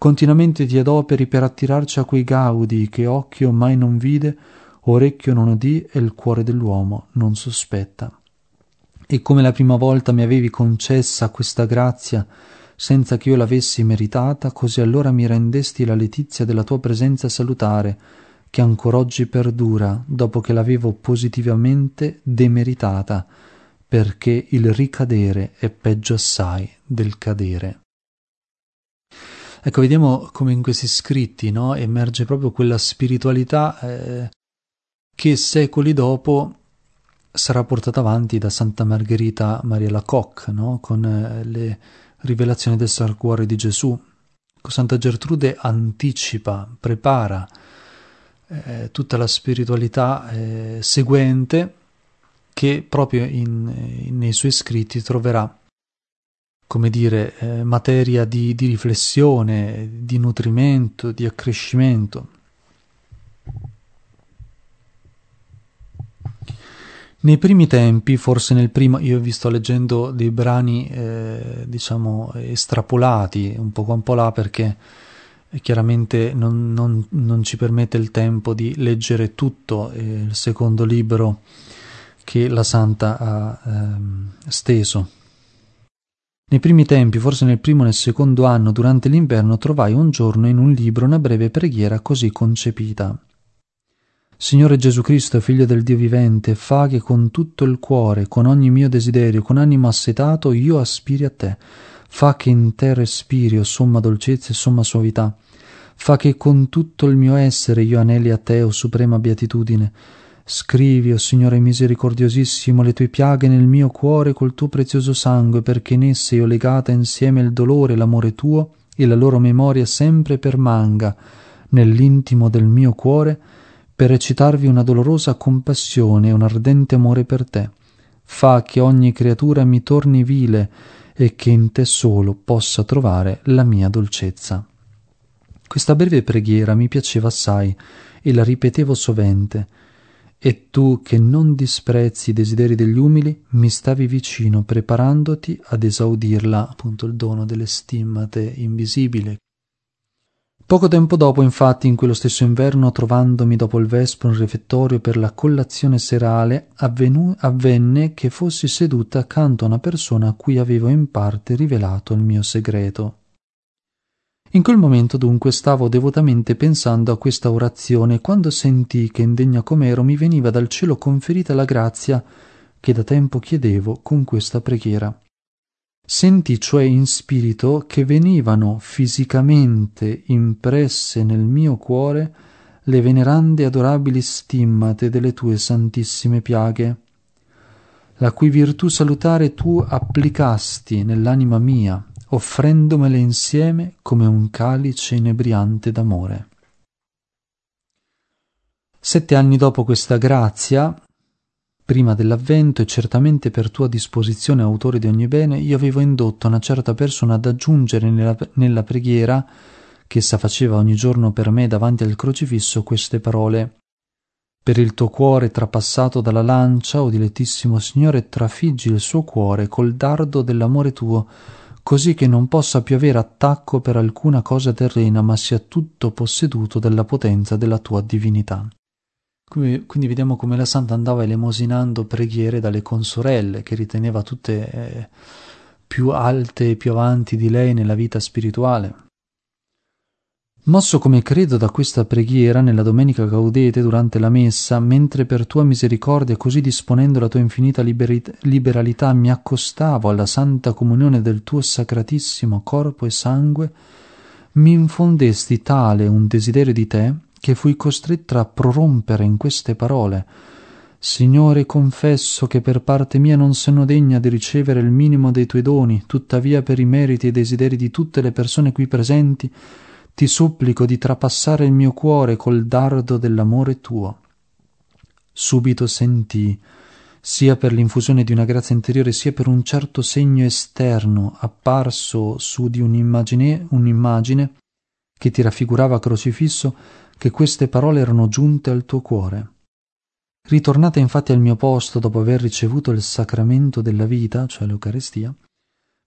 continuamente ti adoperi per attirarci a quei gaudi che occhio mai non vide, orecchio non udì e il cuore dell'uomo non sospetta. E come la prima volta mi avevi concessa questa grazia senza che io l'avessi meritata, così allora mi rendesti la letizia della tua presenza salutare, che ancor oggi perdura, dopo che l'avevo positivamente demeritata, perché il ricadere è peggio assai del cadere. Ecco, vediamo come in questi scritti, no, emerge proprio quella spiritualità eh, che secoli dopo sarà portata avanti da Santa Margherita Maria Lacoque, no, con eh, le rivelazioni del Sacro Cuore di Gesù. Santa Gertrude anticipa, prepara eh, tutta la spiritualità eh, seguente che proprio in, in, nei suoi scritti troverà, come dire, eh, materia di, di riflessione, di nutrimento, di accrescimento. Nei primi tempi, forse nel primo, io vi sto leggendo dei brani, eh, diciamo, estrapolati un po' qua un po' là, perché chiaramente non, non, non ci permette il tempo di leggere tutto eh, il secondo libro che la Santa ha ehm, steso. Nei primi tempi, forse nel primo e nel secondo anno, durante l'inverno, trovai un giorno in un libro una breve preghiera così concepita. Signore Gesù Cristo, Figlio del Dio vivente, fa che con tutto il cuore, con ogni mio desiderio, con animo assetato, io aspiri a te. Fa che in te respiri, o somma dolcezza e somma suavità. Fa che con tutto il mio essere io aneli a te, o suprema beatitudine. Scrivi, o Signore misericordiosissimo, le tue piaghe nel mio cuore col tuo prezioso sangue, perché in esse io legata insieme il dolore e l'amore tuo, e la loro memoria sempre permanga nell'intimo del mio cuore, per recitarvi una dolorosa compassione e un ardente amore per te. Fa che ogni creatura mi torni vile e che in te solo possa trovare la mia dolcezza. Questa breve preghiera mi piaceva assai e la ripetevo sovente, e tu, che non disprezzi i desideri degli umili, mi stavi vicino preparandoti ad esaudirla, appunto il dono delle stimmate invisibile. Poco tempo dopo, infatti, in quello stesso inverno, trovandomi dopo il vespro in refettorio per la collazione serale, avvenu- avvenne che fossi seduta accanto a una persona a cui avevo in parte rivelato il mio segreto. In quel momento dunque stavo devotamente pensando a questa orazione quando sentii che, indegna com'ero, mi veniva dal cielo conferita la grazia che da tempo chiedevo con questa preghiera. Sentii cioè in spirito che venivano fisicamente impresse nel mio cuore le venerande e adorabili stimmate delle tue santissime piaghe, la cui virtù salutare tu applicasti nell'anima mia, offrendomele insieme come un calice inebriante d'amore. Sette anni dopo questa grazia, prima dell'avvento e certamente per tua disposizione, autore di ogni bene, io avevo indotto una certa persona ad aggiungere nella, nella preghiera che essa faceva ogni giorno per me davanti al crocifisso queste parole: per il tuo cuore trapassato dalla lancia, o dilettissimo Signore, trafiggi il suo cuore col dardo dell'amore tuo, così che non possa più avere attacco per alcuna cosa terrena, ma sia tutto posseduto dalla potenza della tua divinità. Quindi vediamo come la Santa andava elemosinando preghiere dalle consorelle, che riteneva tutte eh, più alte e più avanti di lei nella vita spirituale. Mosso come credo da questa preghiera nella domenica gaudete durante la messa, mentre per tua misericordia, così disponendo la tua infinita liberit- liberalità, mi accostavo alla santa comunione del tuo sacratissimo corpo e sangue, mi infondesti tale un desiderio di te che fui costretta a prorompere in queste parole: Signore, confesso che per parte mia non sono degna di ricevere il minimo dei tuoi doni, tuttavia per i meriti e desideri di tutte le persone qui presenti ti supplico di trapassare il mio cuore col dardo dell'amore tuo. Subito sentii, sia per l'infusione di una grazia interiore, sia per un certo segno esterno apparso su di un'immagine, un'immagine che ti raffigurava crocifisso, che queste parole erano giunte al tuo cuore. Ritornata infatti al mio posto dopo aver ricevuto il sacramento della vita, cioè l'Eucaristia,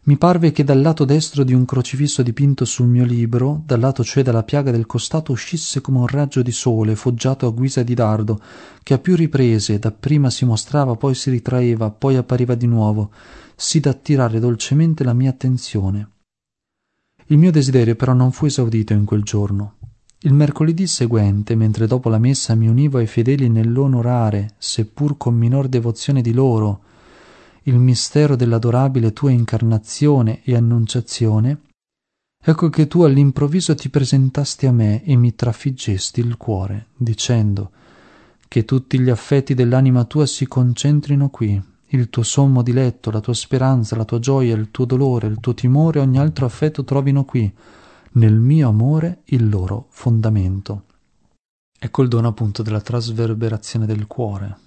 Mi parve che dal lato destro di un crocifisso dipinto sul mio libro, dal lato cioè dalla piaga del costato, uscisse come un raggio di sole foggiato a guisa di dardo, che a più riprese dapprima si mostrava, poi si ritraeva, poi appariva di nuovo, sì da attirare dolcemente la mia attenzione. Il mio desiderio però non fu esaudito in quel giorno. Il mercoledì seguente, mentre dopo la messa mi univo ai fedeli nell'onorare, seppur con minor devozione di loro, il mistero dell'adorabile tua incarnazione e annunciazione, ecco che tu all'improvviso ti presentasti a me e mi trafiggesti il cuore, dicendo che tutti gli affetti dell'anima tua si concentrino qui, il tuo sommo diletto, la tua speranza, la tua gioia, il tuo dolore, il tuo timore, ogni altro affetto trovino qui, nel mio amore, il loro fondamento. Ecco il dono appunto della trasverberazione del cuore.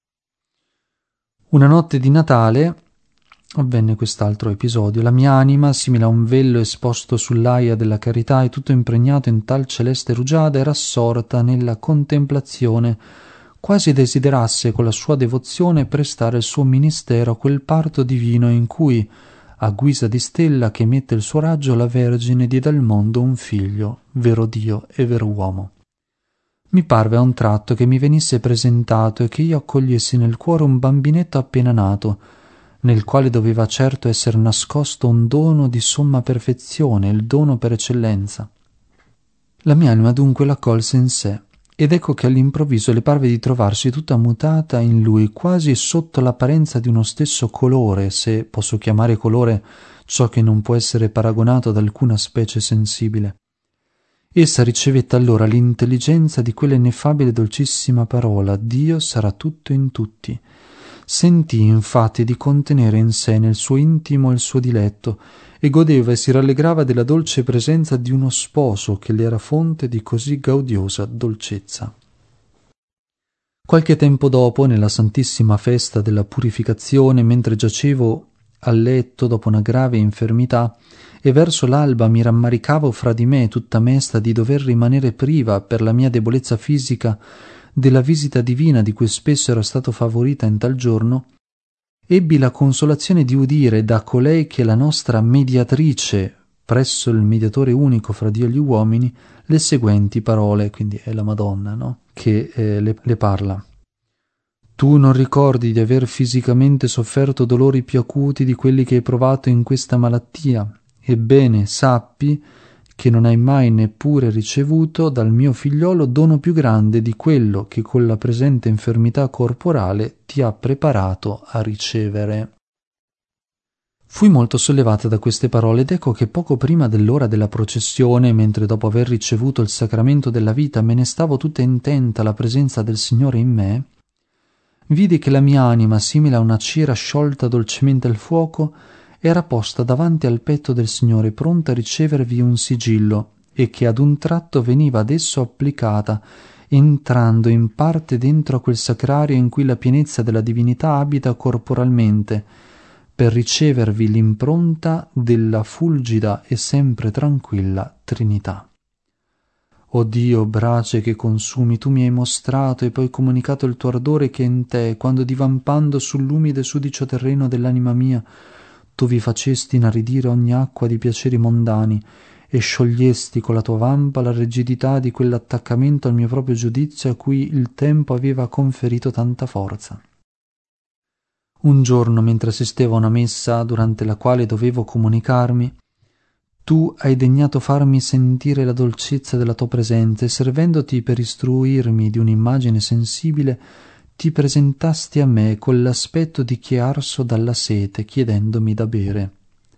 Una notte di Natale avvenne quest'altro episodio. La mia anima, simile a un vello esposto sull'aia della carità e tutto impregnato in tal celeste rugiada, era assorta nella contemplazione, quasi desiderasse con la sua devozione prestare il suo ministero a quel parto divino in cui, a guisa di stella che emette il suo raggio, la Vergine diede al mondo un figlio, vero Dio e vero uomo. Mi parve a un tratto che mi venisse presentato e che io accogliessi nel cuore un bambinetto appena nato, nel quale doveva certo essere nascosto un dono di somma perfezione, il dono per eccellenza. La mia anima dunque l'accolse in sé, ed ecco che all'improvviso le parve di trovarsi tutta mutata in lui, quasi sotto l'apparenza di uno stesso colore, se posso chiamare colore ciò che non può essere paragonato ad alcuna specie sensibile. Essa ricevette allora l'intelligenza di quella ineffabile e dolcissima parola: Dio sarà tutto in tutti. Sentì infatti di contenere in sé nel suo intimo il suo diletto, e godeva e si rallegrava della dolce presenza di uno sposo che le era fonte di così gaudiosa dolcezza. Qualche tempo dopo, nella santissima festa della purificazione, mentre giacevo a letto dopo una grave infermità, e verso l'alba mi rammaricavo fra di me tutta mesta di dover rimanere priva, per la mia debolezza fisica, della visita divina di cui spesso ero stato favorita in tal giorno, ebbi la consolazione di udire da colei che è la nostra mediatrice presso il mediatore unico fra Dio e gli uomini le seguenti parole, quindi è la Madonna, no? che eh, le, le parla. Tu non ricordi di aver fisicamente sofferto dolori più acuti di quelli che hai provato in questa malattia. Ebbene, sappi che non hai mai neppure ricevuto dal mio figliolo dono più grande di quello che con la presente infermità corporale ti ha preparato a ricevere. Fui molto sollevata da queste parole ed ecco che poco prima dell'ora della processione, mentre dopo aver ricevuto il sacramento della vita me ne stavo tutta intenta alla presenza del Signore in me, vidi che la mia anima, simile a una cera sciolta dolcemente al fuoco, era posta davanti al petto del Signore, pronta a ricevervi un sigillo, e che ad un tratto veniva ad esso applicata, entrando in parte dentro a quel sacrario in cui la pienezza della divinità abita corporalmente, per ricevervi l'impronta della fulgida e sempre tranquilla Trinità. O Dio, brace che consumi, tu mi hai mostrato e poi comunicato il tuo ardore che è in te, quando divampando sull'umido e sudicio terreno dell'anima mia, tu vi facesti inaridire ogni acqua di piaceri mondani e sciogliesti con la tua vampa la rigidità di quell'attaccamento al mio proprio giudizio a cui il tempo aveva conferito tanta forza. Un giorno, mentre assistevo a una messa durante la quale dovevo comunicarmi, tu hai degnato farmi sentire la dolcezza della tua presenza e, servendoti per istruirmi di un'immagine sensibile, ti presentasti a me con l'aspetto di chi è arso dalla sete, chiedendomi da bere.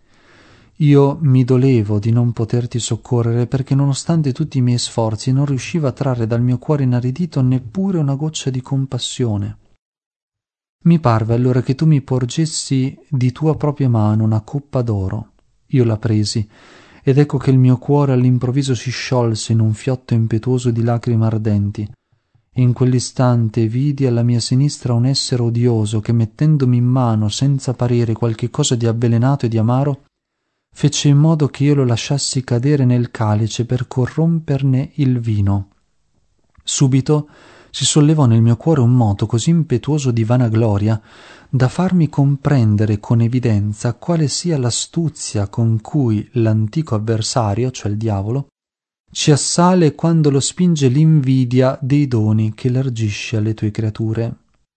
Io mi dolevo di non poterti soccorrere perché, nonostante tutti i miei sforzi, non riuscivo a trarre dal mio cuore inaridito neppure una goccia di compassione. Mi parve allora che tu mi porgessi di tua propria mano una coppa d'oro. Io la presi, ed ecco che il mio cuore all'improvviso si sciolse in un fiotto impetuoso di lacrime ardenti. In quell'istante vidi alla mia sinistra un essere odioso che, mettendomi in mano senza parere qualche cosa di avvelenato e di amaro, fece in modo che io lo lasciassi cadere nel calice per corromperne il vino. Subito si sollevò nel mio cuore un moto così impetuoso di vanagloria da farmi comprendere con evidenza quale sia l'astuzia con cui l'antico avversario, cioè il diavolo, ci assale quando lo spinge l'invidia dei doni che largisce alle tue creature.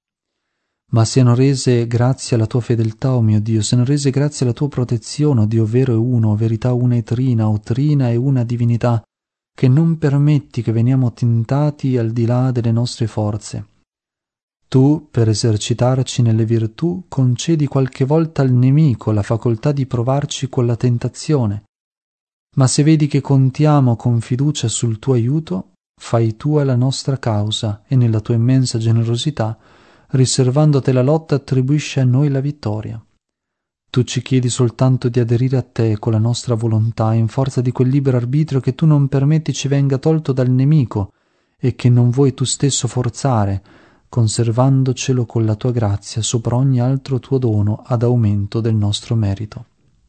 Ma siano rese grazie alla tua fedeltà, o mio Dio, siano rese grazie alla tua protezione, o Dio vero e uno, o verità una e trina, o trina e una divinità, che non permetti che veniamo tentati al di là delle nostre forze. Tu, per esercitarci nelle virtù, concedi qualche volta al nemico la facoltà di provarci con la tentazione, ma se vedi che contiamo con fiducia sul tuo aiuto, fai tua la nostra causa e nella tua immensa generosità, riservandote la lotta, attribuisci a noi la vittoria. Tu ci chiedi soltanto di aderire a te con la nostra volontà in forza di quel libero arbitrio che tu non permetti ci venga tolto dal nemico e che non vuoi tu stesso forzare, conservandocelo con la tua grazia sopra ogni altro tuo dono ad aumento del nostro merito.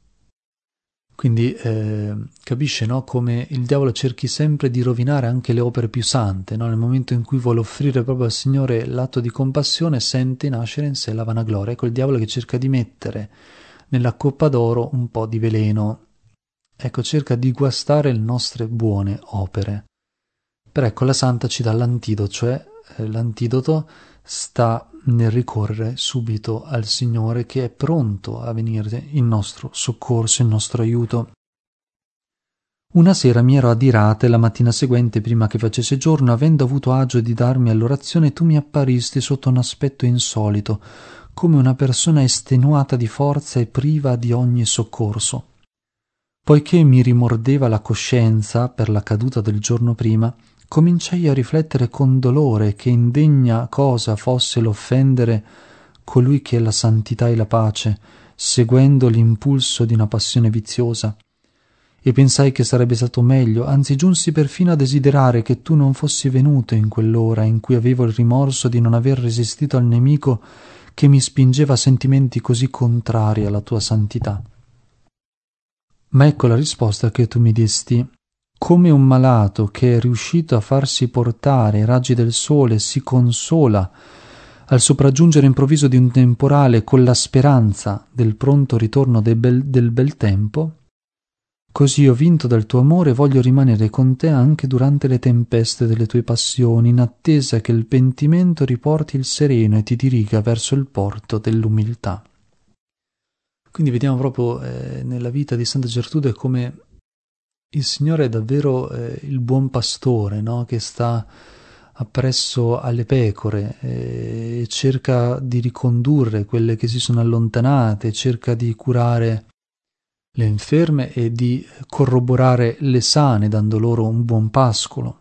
Quindi eh, capisce, no, come il diavolo cerchi sempre di rovinare anche le opere più sante, no? Nel momento in cui vuole offrire proprio al Signore l'atto di compassione, sente nascere in sé la vanagloria. Ecco il diavolo che cerca di mettere nella coppa d'oro un po' di veleno, ecco, cerca di guastare le nostre buone opere. Però ecco, la Santa ci dà l'antidoto, cioè eh, l'antidoto sta nel ricorrere subito al Signore che è pronto a venire in nostro soccorso, in nostro aiuto. Una sera mi ero adirata e la mattina seguente, prima che facesse giorno, avendo avuto agio di darmi all'orazione, tu mi apparisti sotto un aspetto insolito, come una persona estenuata di forza e priva di ogni soccorso. Poiché mi rimordeva la coscienza per la caduta del giorno prima, cominciai a riflettere con dolore che indegna cosa fosse l'offendere colui che è la santità e la pace, seguendo l'impulso di una passione viziosa. E pensai che sarebbe stato meglio, anzi giunsi perfino a desiderare che tu non fossi venuto in quell'ora in cui avevo il rimorso di non aver resistito al nemico che mi spingeva a sentimenti così contrari alla tua santità. Ma ecco la risposta che tu mi desti. Come un malato che è riuscito a farsi portare ai raggi del sole si consola al sopraggiungere improvviso di un temporale con la speranza del pronto ritorno del bel, del bel tempo, così io, vinto dal tuo amore, voglio rimanere con te anche durante le tempeste delle tue passioni, in attesa che il pentimento riporti il sereno e ti diriga verso il porto dell'umiltà. Quindi vediamo proprio eh, nella vita di Santa Gertrude come il Signore è davvero eh, il buon pastore, no? Che sta appresso alle pecore e eh, cerca di ricondurre quelle che si sono allontanate, cerca di curare le inferme e di corroborare le sane, dando loro un buon pascolo.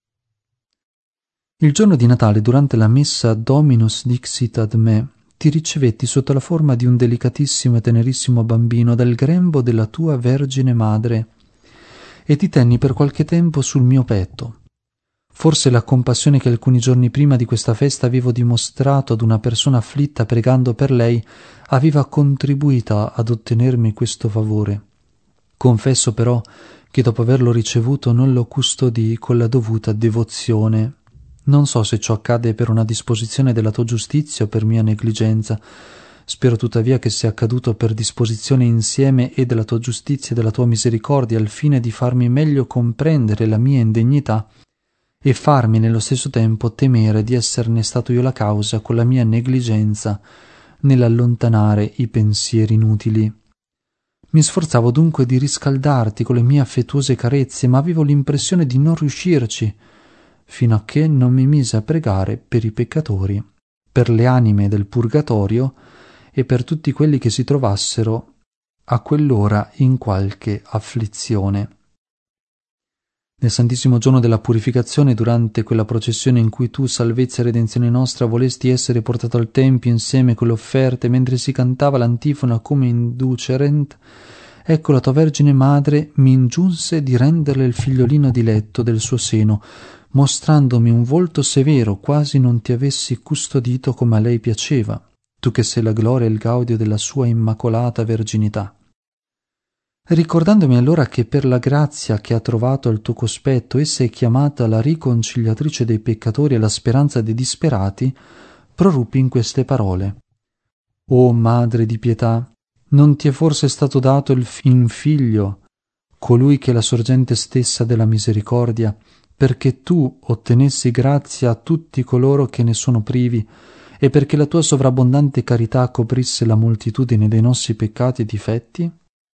Il giorno di Natale, durante la messa Dominus Dixit ad me, ti ricevetti sotto la forma di un delicatissimo e tenerissimo bambino dal grembo della tua Vergine Madre e ti tenni per qualche tempo sul mio petto. Forse la compassione che alcuni giorni prima di questa festa avevo dimostrato ad una persona afflitta pregando per lei aveva contribuito ad ottenermi questo favore. Confesso però che dopo averlo ricevuto non lo custodii con la dovuta devozione. Non so se ciò accade per una disposizione della tua giustizia o per mia negligenza. Spero tuttavia che sia accaduto per disposizione insieme e della tua giustizia e della tua misericordia, al fine di farmi meglio comprendere la mia indegnità e farmi nello stesso tempo temere di esserne stato io la causa con la mia negligenza nell'allontanare i pensieri inutili. Mi sforzavo dunque di riscaldarti con le mie affettuose carezze, ma avevo l'impressione di non riuscirci, fino a che non mi mise a pregare per i peccatori, per le anime del purgatorio e per tutti quelli che si trovassero a quell'ora in qualche afflizione. Nel santissimo giorno della purificazione, durante quella processione in cui tu, salvezza e redenzione nostra, volesti essere portato al tempio insieme con le offerte, mentre si cantava l'antifona come inducerent, ecco la tua Vergine Madre mi ingiunse di renderle il figliolino diletto del suo seno, mostrandomi un volto severo, quasi non ti avessi custodito come a lei piaceva, tu che sei la gloria e il gaudio della sua immacolata verginità. Ricordandomi allora che per la grazia che ha trovato al tuo cospetto essa è chiamata la riconciliatrice dei peccatori e la speranza dei disperati, proruppi in queste parole: O Madre di pietà, non ti è forse stato dato il in figlio, colui che è la sorgente stessa della misericordia, perché tu ottenessi grazia a tutti coloro che ne sono privi, e perché la tua sovrabbondante carità coprisse la moltitudine dei nostri peccati e difetti?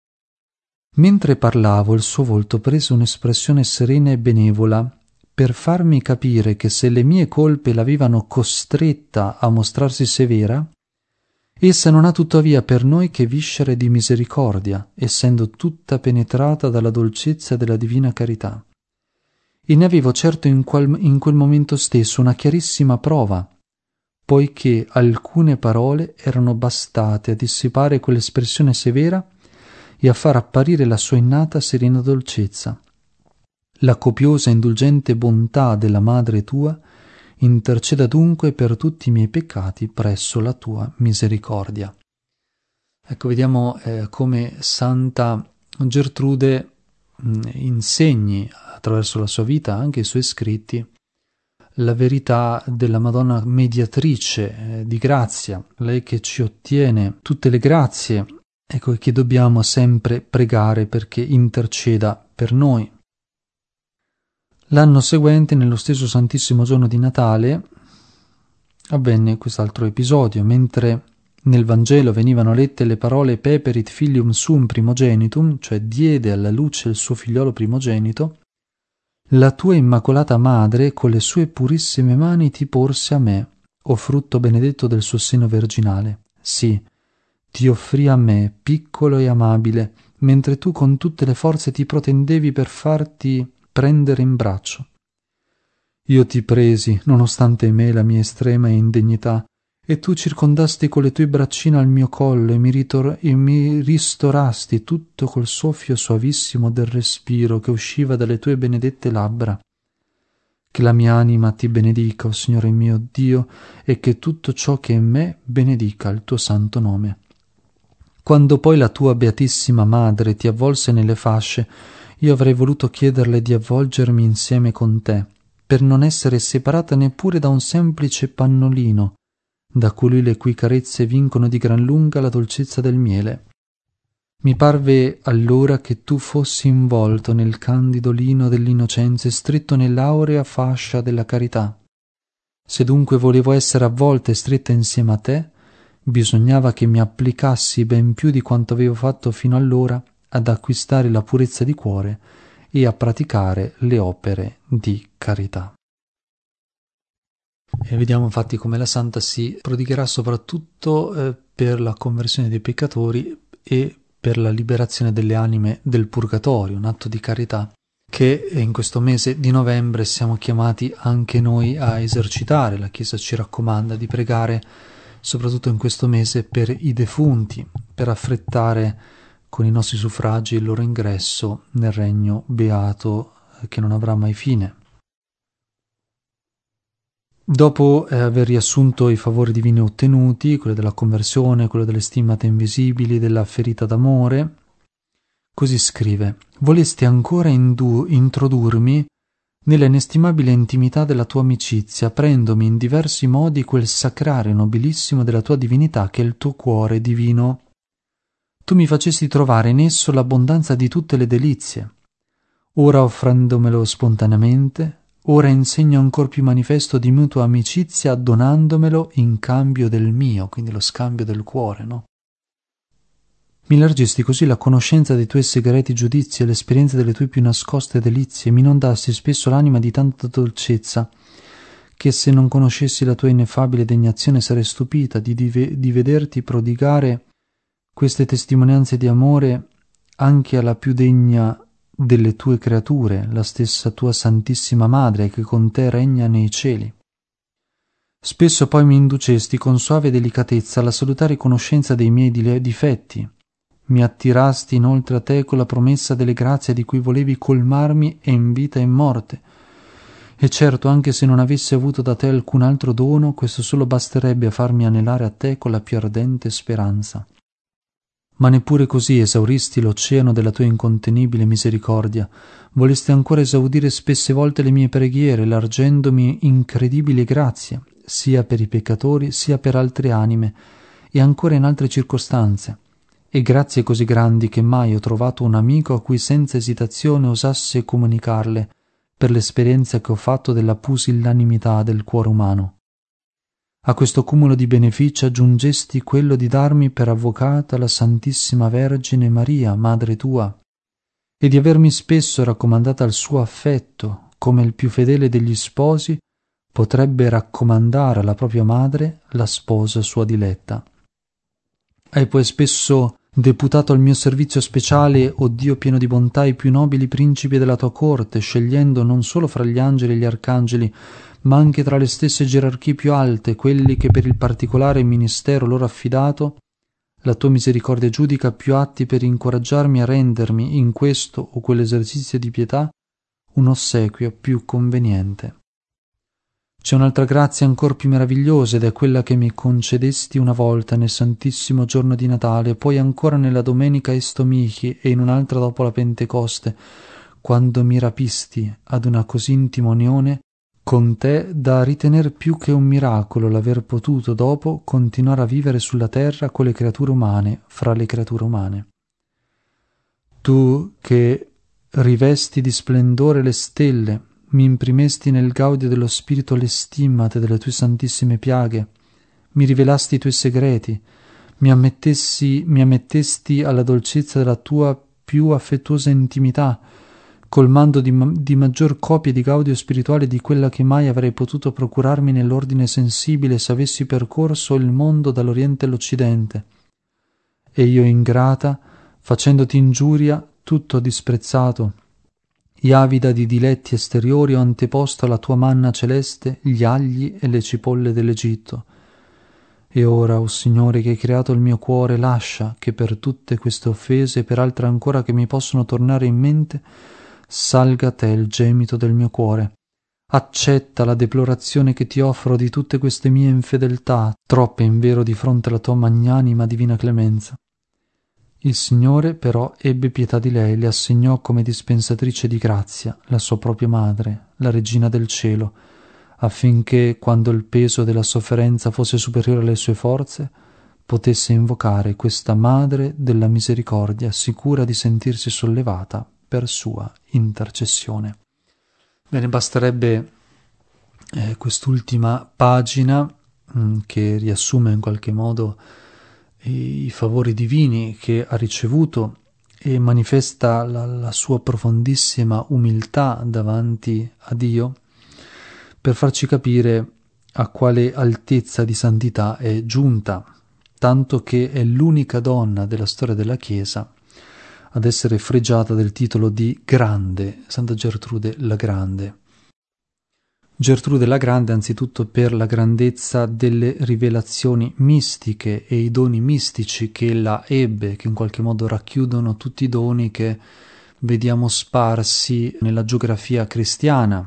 Mentre parlavo, il suo volto prese un'espressione serena e benevola, per farmi capire che se le mie colpe l'avevano costretta a mostrarsi severa, essa non ha tuttavia per noi che viscere di misericordia, essendo tutta penetrata dalla dolcezza della divina carità. E ne avevo certo in quel, in quel momento stesso una chiarissima prova, poiché alcune parole erano bastate a dissipare quell'espressione severa e a far apparire la sua innata serena dolcezza. La copiosa e indulgente bontà della madre tua interceda dunque per tutti i miei peccati presso la tua misericordia. Ecco, vediamo eh, come Santa Gertrude mh, insegni attraverso la sua vita, anche i suoi scritti, la verità della Madonna mediatrice eh, di grazia, lei che ci ottiene tutte le grazie, ecco, che dobbiamo sempre pregare perché interceda per noi. L'anno seguente, nello stesso santissimo giorno di Natale, avvenne quest'altro episodio. Mentre nel Vangelo venivano lette le parole Peperit filium sum primogenitum, cioè diede alla luce il suo figliolo primogenito, la tua immacolata madre con le sue purissime mani ti porse a me, o frutto benedetto del suo seno virginale. Sì, ti offrì a me, piccolo e amabile, mentre tu con tutte le forze ti protendevi per farti prendere in braccio. Io ti presi, nonostante me la mia estrema indegnità, e tu circondasti con le tue braccine al mio collo e mi, ritor- e mi ristorasti tutto col soffio soavissimo del respiro che usciva dalle tue benedette labbra. Che la mia anima ti benedica, o Signore mio Dio, e che tutto ciò che è in me benedica il tuo santo nome. Quando poi la tua beatissima madre ti avvolse nelle fasce, io avrei voluto chiederle di avvolgermi insieme con te, per non essere separata neppure da un semplice pannolino, da colui le cui carezze vincono di gran lunga la dolcezza del miele. Mi parve allora che tu fossi involto nel candido lino dell'innocenza e stretto nell'aurea fascia della carità. Se dunque volevo essere avvolta e stretta insieme a te, bisognava che mi applicassi ben più di quanto avevo fatto fino allora ad acquistare la purezza di cuore e a praticare le opere di carità. E vediamo infatti come la Santa si prodigherà soprattutto eh, per la conversione dei peccatori e per la liberazione delle anime del purgatorio, un atto di carità che in questo mese di novembre siamo chiamati anche noi a esercitare. La Chiesa ci raccomanda di pregare soprattutto in questo mese per i defunti, per affrettare con i nostri suffragi il loro ingresso nel regno beato che non avrà mai fine. Dopo eh, aver riassunto i favori divini ottenuti, quello della conversione, quello delle stimmate invisibili, della ferita d'amore, così scrive: volesti ancora indu- introdurmi nella inestimabile intimità della tua amicizia, prendomi in diversi modi quel sacrario nobilissimo della tua divinità che è il tuo cuore divino. Tu mi facesti trovare in esso l'abbondanza di tutte le delizie, ora offrendomelo spontaneamente, ora insegno ancor più manifesto di mutua amicizia donandomelo in cambio del mio, quindi lo scambio del cuore, no? Mi largisti così la conoscenza dei tuoi segreti giudizi e l'esperienza delle tue più nascoste delizie, e mi inondasti spesso l'anima di tanta dolcezza, che se non conoscessi la tua ineffabile degnazione sarei stupita di, di, di vederti prodigare queste testimonianze di amore anche alla più degna delle tue creature, la stessa tua Santissima Madre che con te regna nei cieli. Spesso poi mi inducesti con suave delicatezza alla salutare conoscenza dei miei difetti, mi attirasti inoltre a te con la promessa delle grazie di cui volevi colmarmi e in vita e in morte, e certo anche se non avessi avuto da te alcun altro dono, questo solo basterebbe a farmi anelare a te con la più ardente speranza. Ma neppure così esauristi l'oceano della tua incontenibile misericordia. Volesti ancora esaudire spesse volte le mie preghiere, largendomi incredibili grazie, sia per i peccatori sia per altre anime, e ancora in altre circostanze. E grazie così grandi che mai ho trovato un amico a cui senza esitazione osasse comunicarle, per l'esperienza che ho fatto della pusillanimità del cuore umano. A questo cumulo di benefici aggiungesti quello di darmi per avvocata la Santissima Vergine Maria, madre tua, e di avermi spesso raccomandata al suo affetto, come il più fedele degli sposi potrebbe raccomandare alla propria madre la sposa sua diletta. Hai poi spesso deputato al mio servizio speciale, o Dio pieno di bontà, i più nobili principi della tua corte, scegliendo non solo fra gli angeli e gli arcangeli, ma anche tra le stesse gerarchie più alte, quelli che per il particolare ministero loro affidato, la tua misericordia giudica più atti per incoraggiarmi a rendermi, in questo o quell'esercizio di pietà, un ossequio più conveniente. C'è un'altra grazia ancor più meravigliosa, ed è quella che mi concedesti una volta nel santissimo giorno di Natale, poi ancora nella domenica Estomichi e in un'altra dopo la Pentecoste, quando mi rapisti ad una così intima unione con te da ritener più che un miracolo l'aver potuto dopo continuare a vivere sulla terra con le creature umane, fra le creature umane. Tu che rivesti di splendore le stelle, mi imprimesti nel gaudio dello spirito le stimmate delle tue santissime piaghe, mi rivelasti i tuoi segreti, mi ammettessi, mi ammettesti alla dolcezza della tua più affettuosa intimità, colmando di, di maggior copia di gaudio spirituale di quella che mai avrei potuto procurarmi nell'ordine sensibile se avessi percorso il mondo dall'Oriente all'Occidente. E io ingrata, facendoti ingiuria, tutto disprezzato, e avida di diletti esteriori, ho anteposto alla tua manna celeste gli agli e le cipolle dell'Egitto. E ora, o Signore, che hai creato il mio cuore, lascia che per tutte queste offese e per altre ancora che mi possono tornare in mente, salga a te il gemito del mio cuore. Accetta la deplorazione che ti offro di tutte queste mie infedeltà, troppe invero di fronte alla tua magnanima divina clemenza. Il Signore però ebbe pietà di lei, le assegnò come dispensatrice di grazia la sua propria madre, la regina del cielo, affinché, quando il peso della sofferenza fosse superiore alle sue forze, potesse invocare questa madre della misericordia, sicura di sentirsi sollevata per sua intercessione. Bene, basterebbe eh, quest'ultima pagina mh, che riassume in qualche modo i, i favori divini che ha ricevuto e manifesta la, la sua profondissima umiltà davanti a Dio, per farci capire a quale altezza di santità è giunta, tanto che è l'unica donna della storia della Chiesa ad essere fregiata del titolo di Grande, Santa Gertrude la Grande. Gertrude la Grande anzitutto per la grandezza delle rivelazioni mistiche e i doni mistici che ella ebbe, che in qualche modo racchiudono tutti i doni che vediamo sparsi nella geografia cristiana.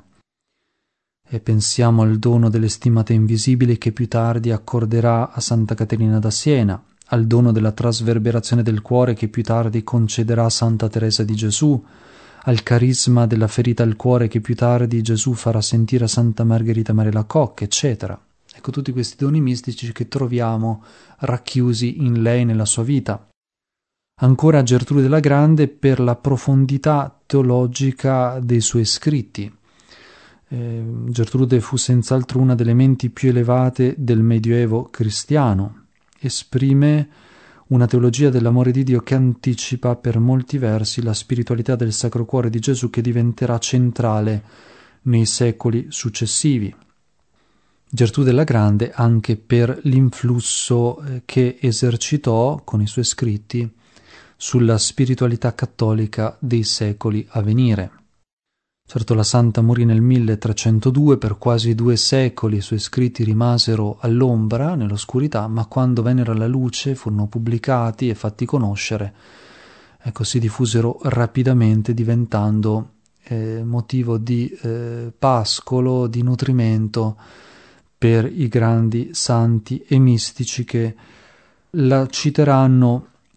E pensiamo al dono delle stimmate invisibili che più tardi accorderà a Santa Caterina da Siena, al dono della trasverberazione del cuore che più tardi concederà a Santa Teresa di Gesù, al carisma della ferita al cuore che più tardi Gesù farà sentire a Santa Margherita Marielacocca, eccetera. Ecco tutti questi doni mistici che troviamo racchiusi in lei nella sua vita. Ancora Gertrude la Grande per la profondità teologica dei suoi scritti. Eh, Gertrude fu senz'altro una delle menti più elevate del Medioevo cristiano. Esprime una teologia dell'amore di Dio che anticipa per molti versi la spiritualità del Sacro Cuore di Gesù, che diventerà centrale nei secoli successivi. Gertrude la Grande anche per l'influsso che esercitò con i suoi scritti sulla spiritualità cattolica dei secoli a venire. Certo, la santa morì nel milletrecentodue, per quasi due secoli i suoi scritti rimasero all'ombra, nell'oscurità, ma quando vennero alla luce furono pubblicati e fatti conoscere, ecco, si diffusero rapidamente, diventando eh, motivo di eh, pascolo, di nutrimento per i grandi santi e mistici che la citeranno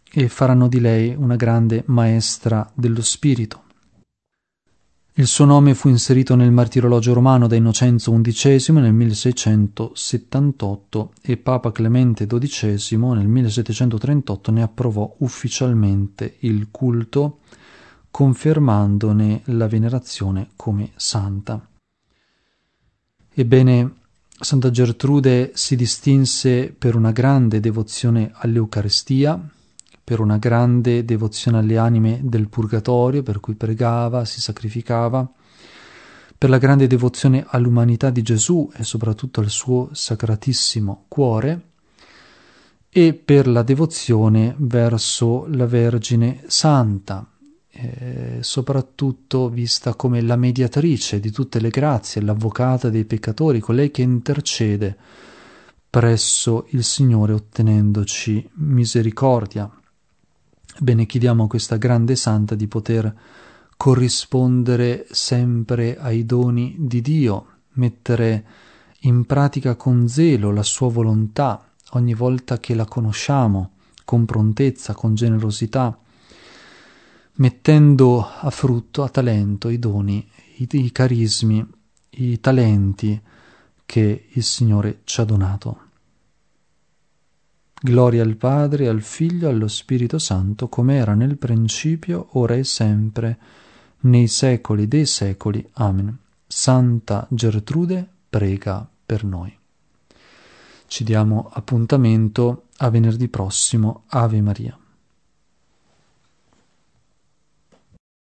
e faranno di lei una grande maestra dello spirito. Il suo nome fu inserito nel martirologio romano da Innocenzo undicesimo nel milleseicentosettantotto e Papa Clemente dodicesimo nel millesettecentotrentotto ne approvò ufficialmente il culto, confermandone la venerazione come santa. Ebbene, Santa Gertrude si distinse per una grande devozione all'Eucaristia, per una grande devozione alle anime del purgatorio, per cui pregava, si sacrificava, per la grande devozione all'umanità di Gesù e soprattutto al suo sacratissimo cuore, e per la devozione verso la Vergine Santa, eh, soprattutto vista come la mediatrice di tutte le grazie, l'avvocata dei peccatori, colei che intercede presso il Signore ottenendoci misericordia. Bene, chiediamo a questa grande santa di poter corrispondere sempre ai doni di Dio, mettere in pratica con zelo la sua volontà ogni volta che la conosciamo, con prontezza, con generosità, mettendo a frutto, a talento, i doni, i, i carismi, i talenti che il Signore ci ha donato. Gloria al Padre, al Figlio e allo Spirito Santo, come era nel principio, ora e sempre, nei secoli dei secoli. Amen. Santa Gertrude, prega per noi. Ci diamo appuntamento a venerdì prossimo. Ave Maria.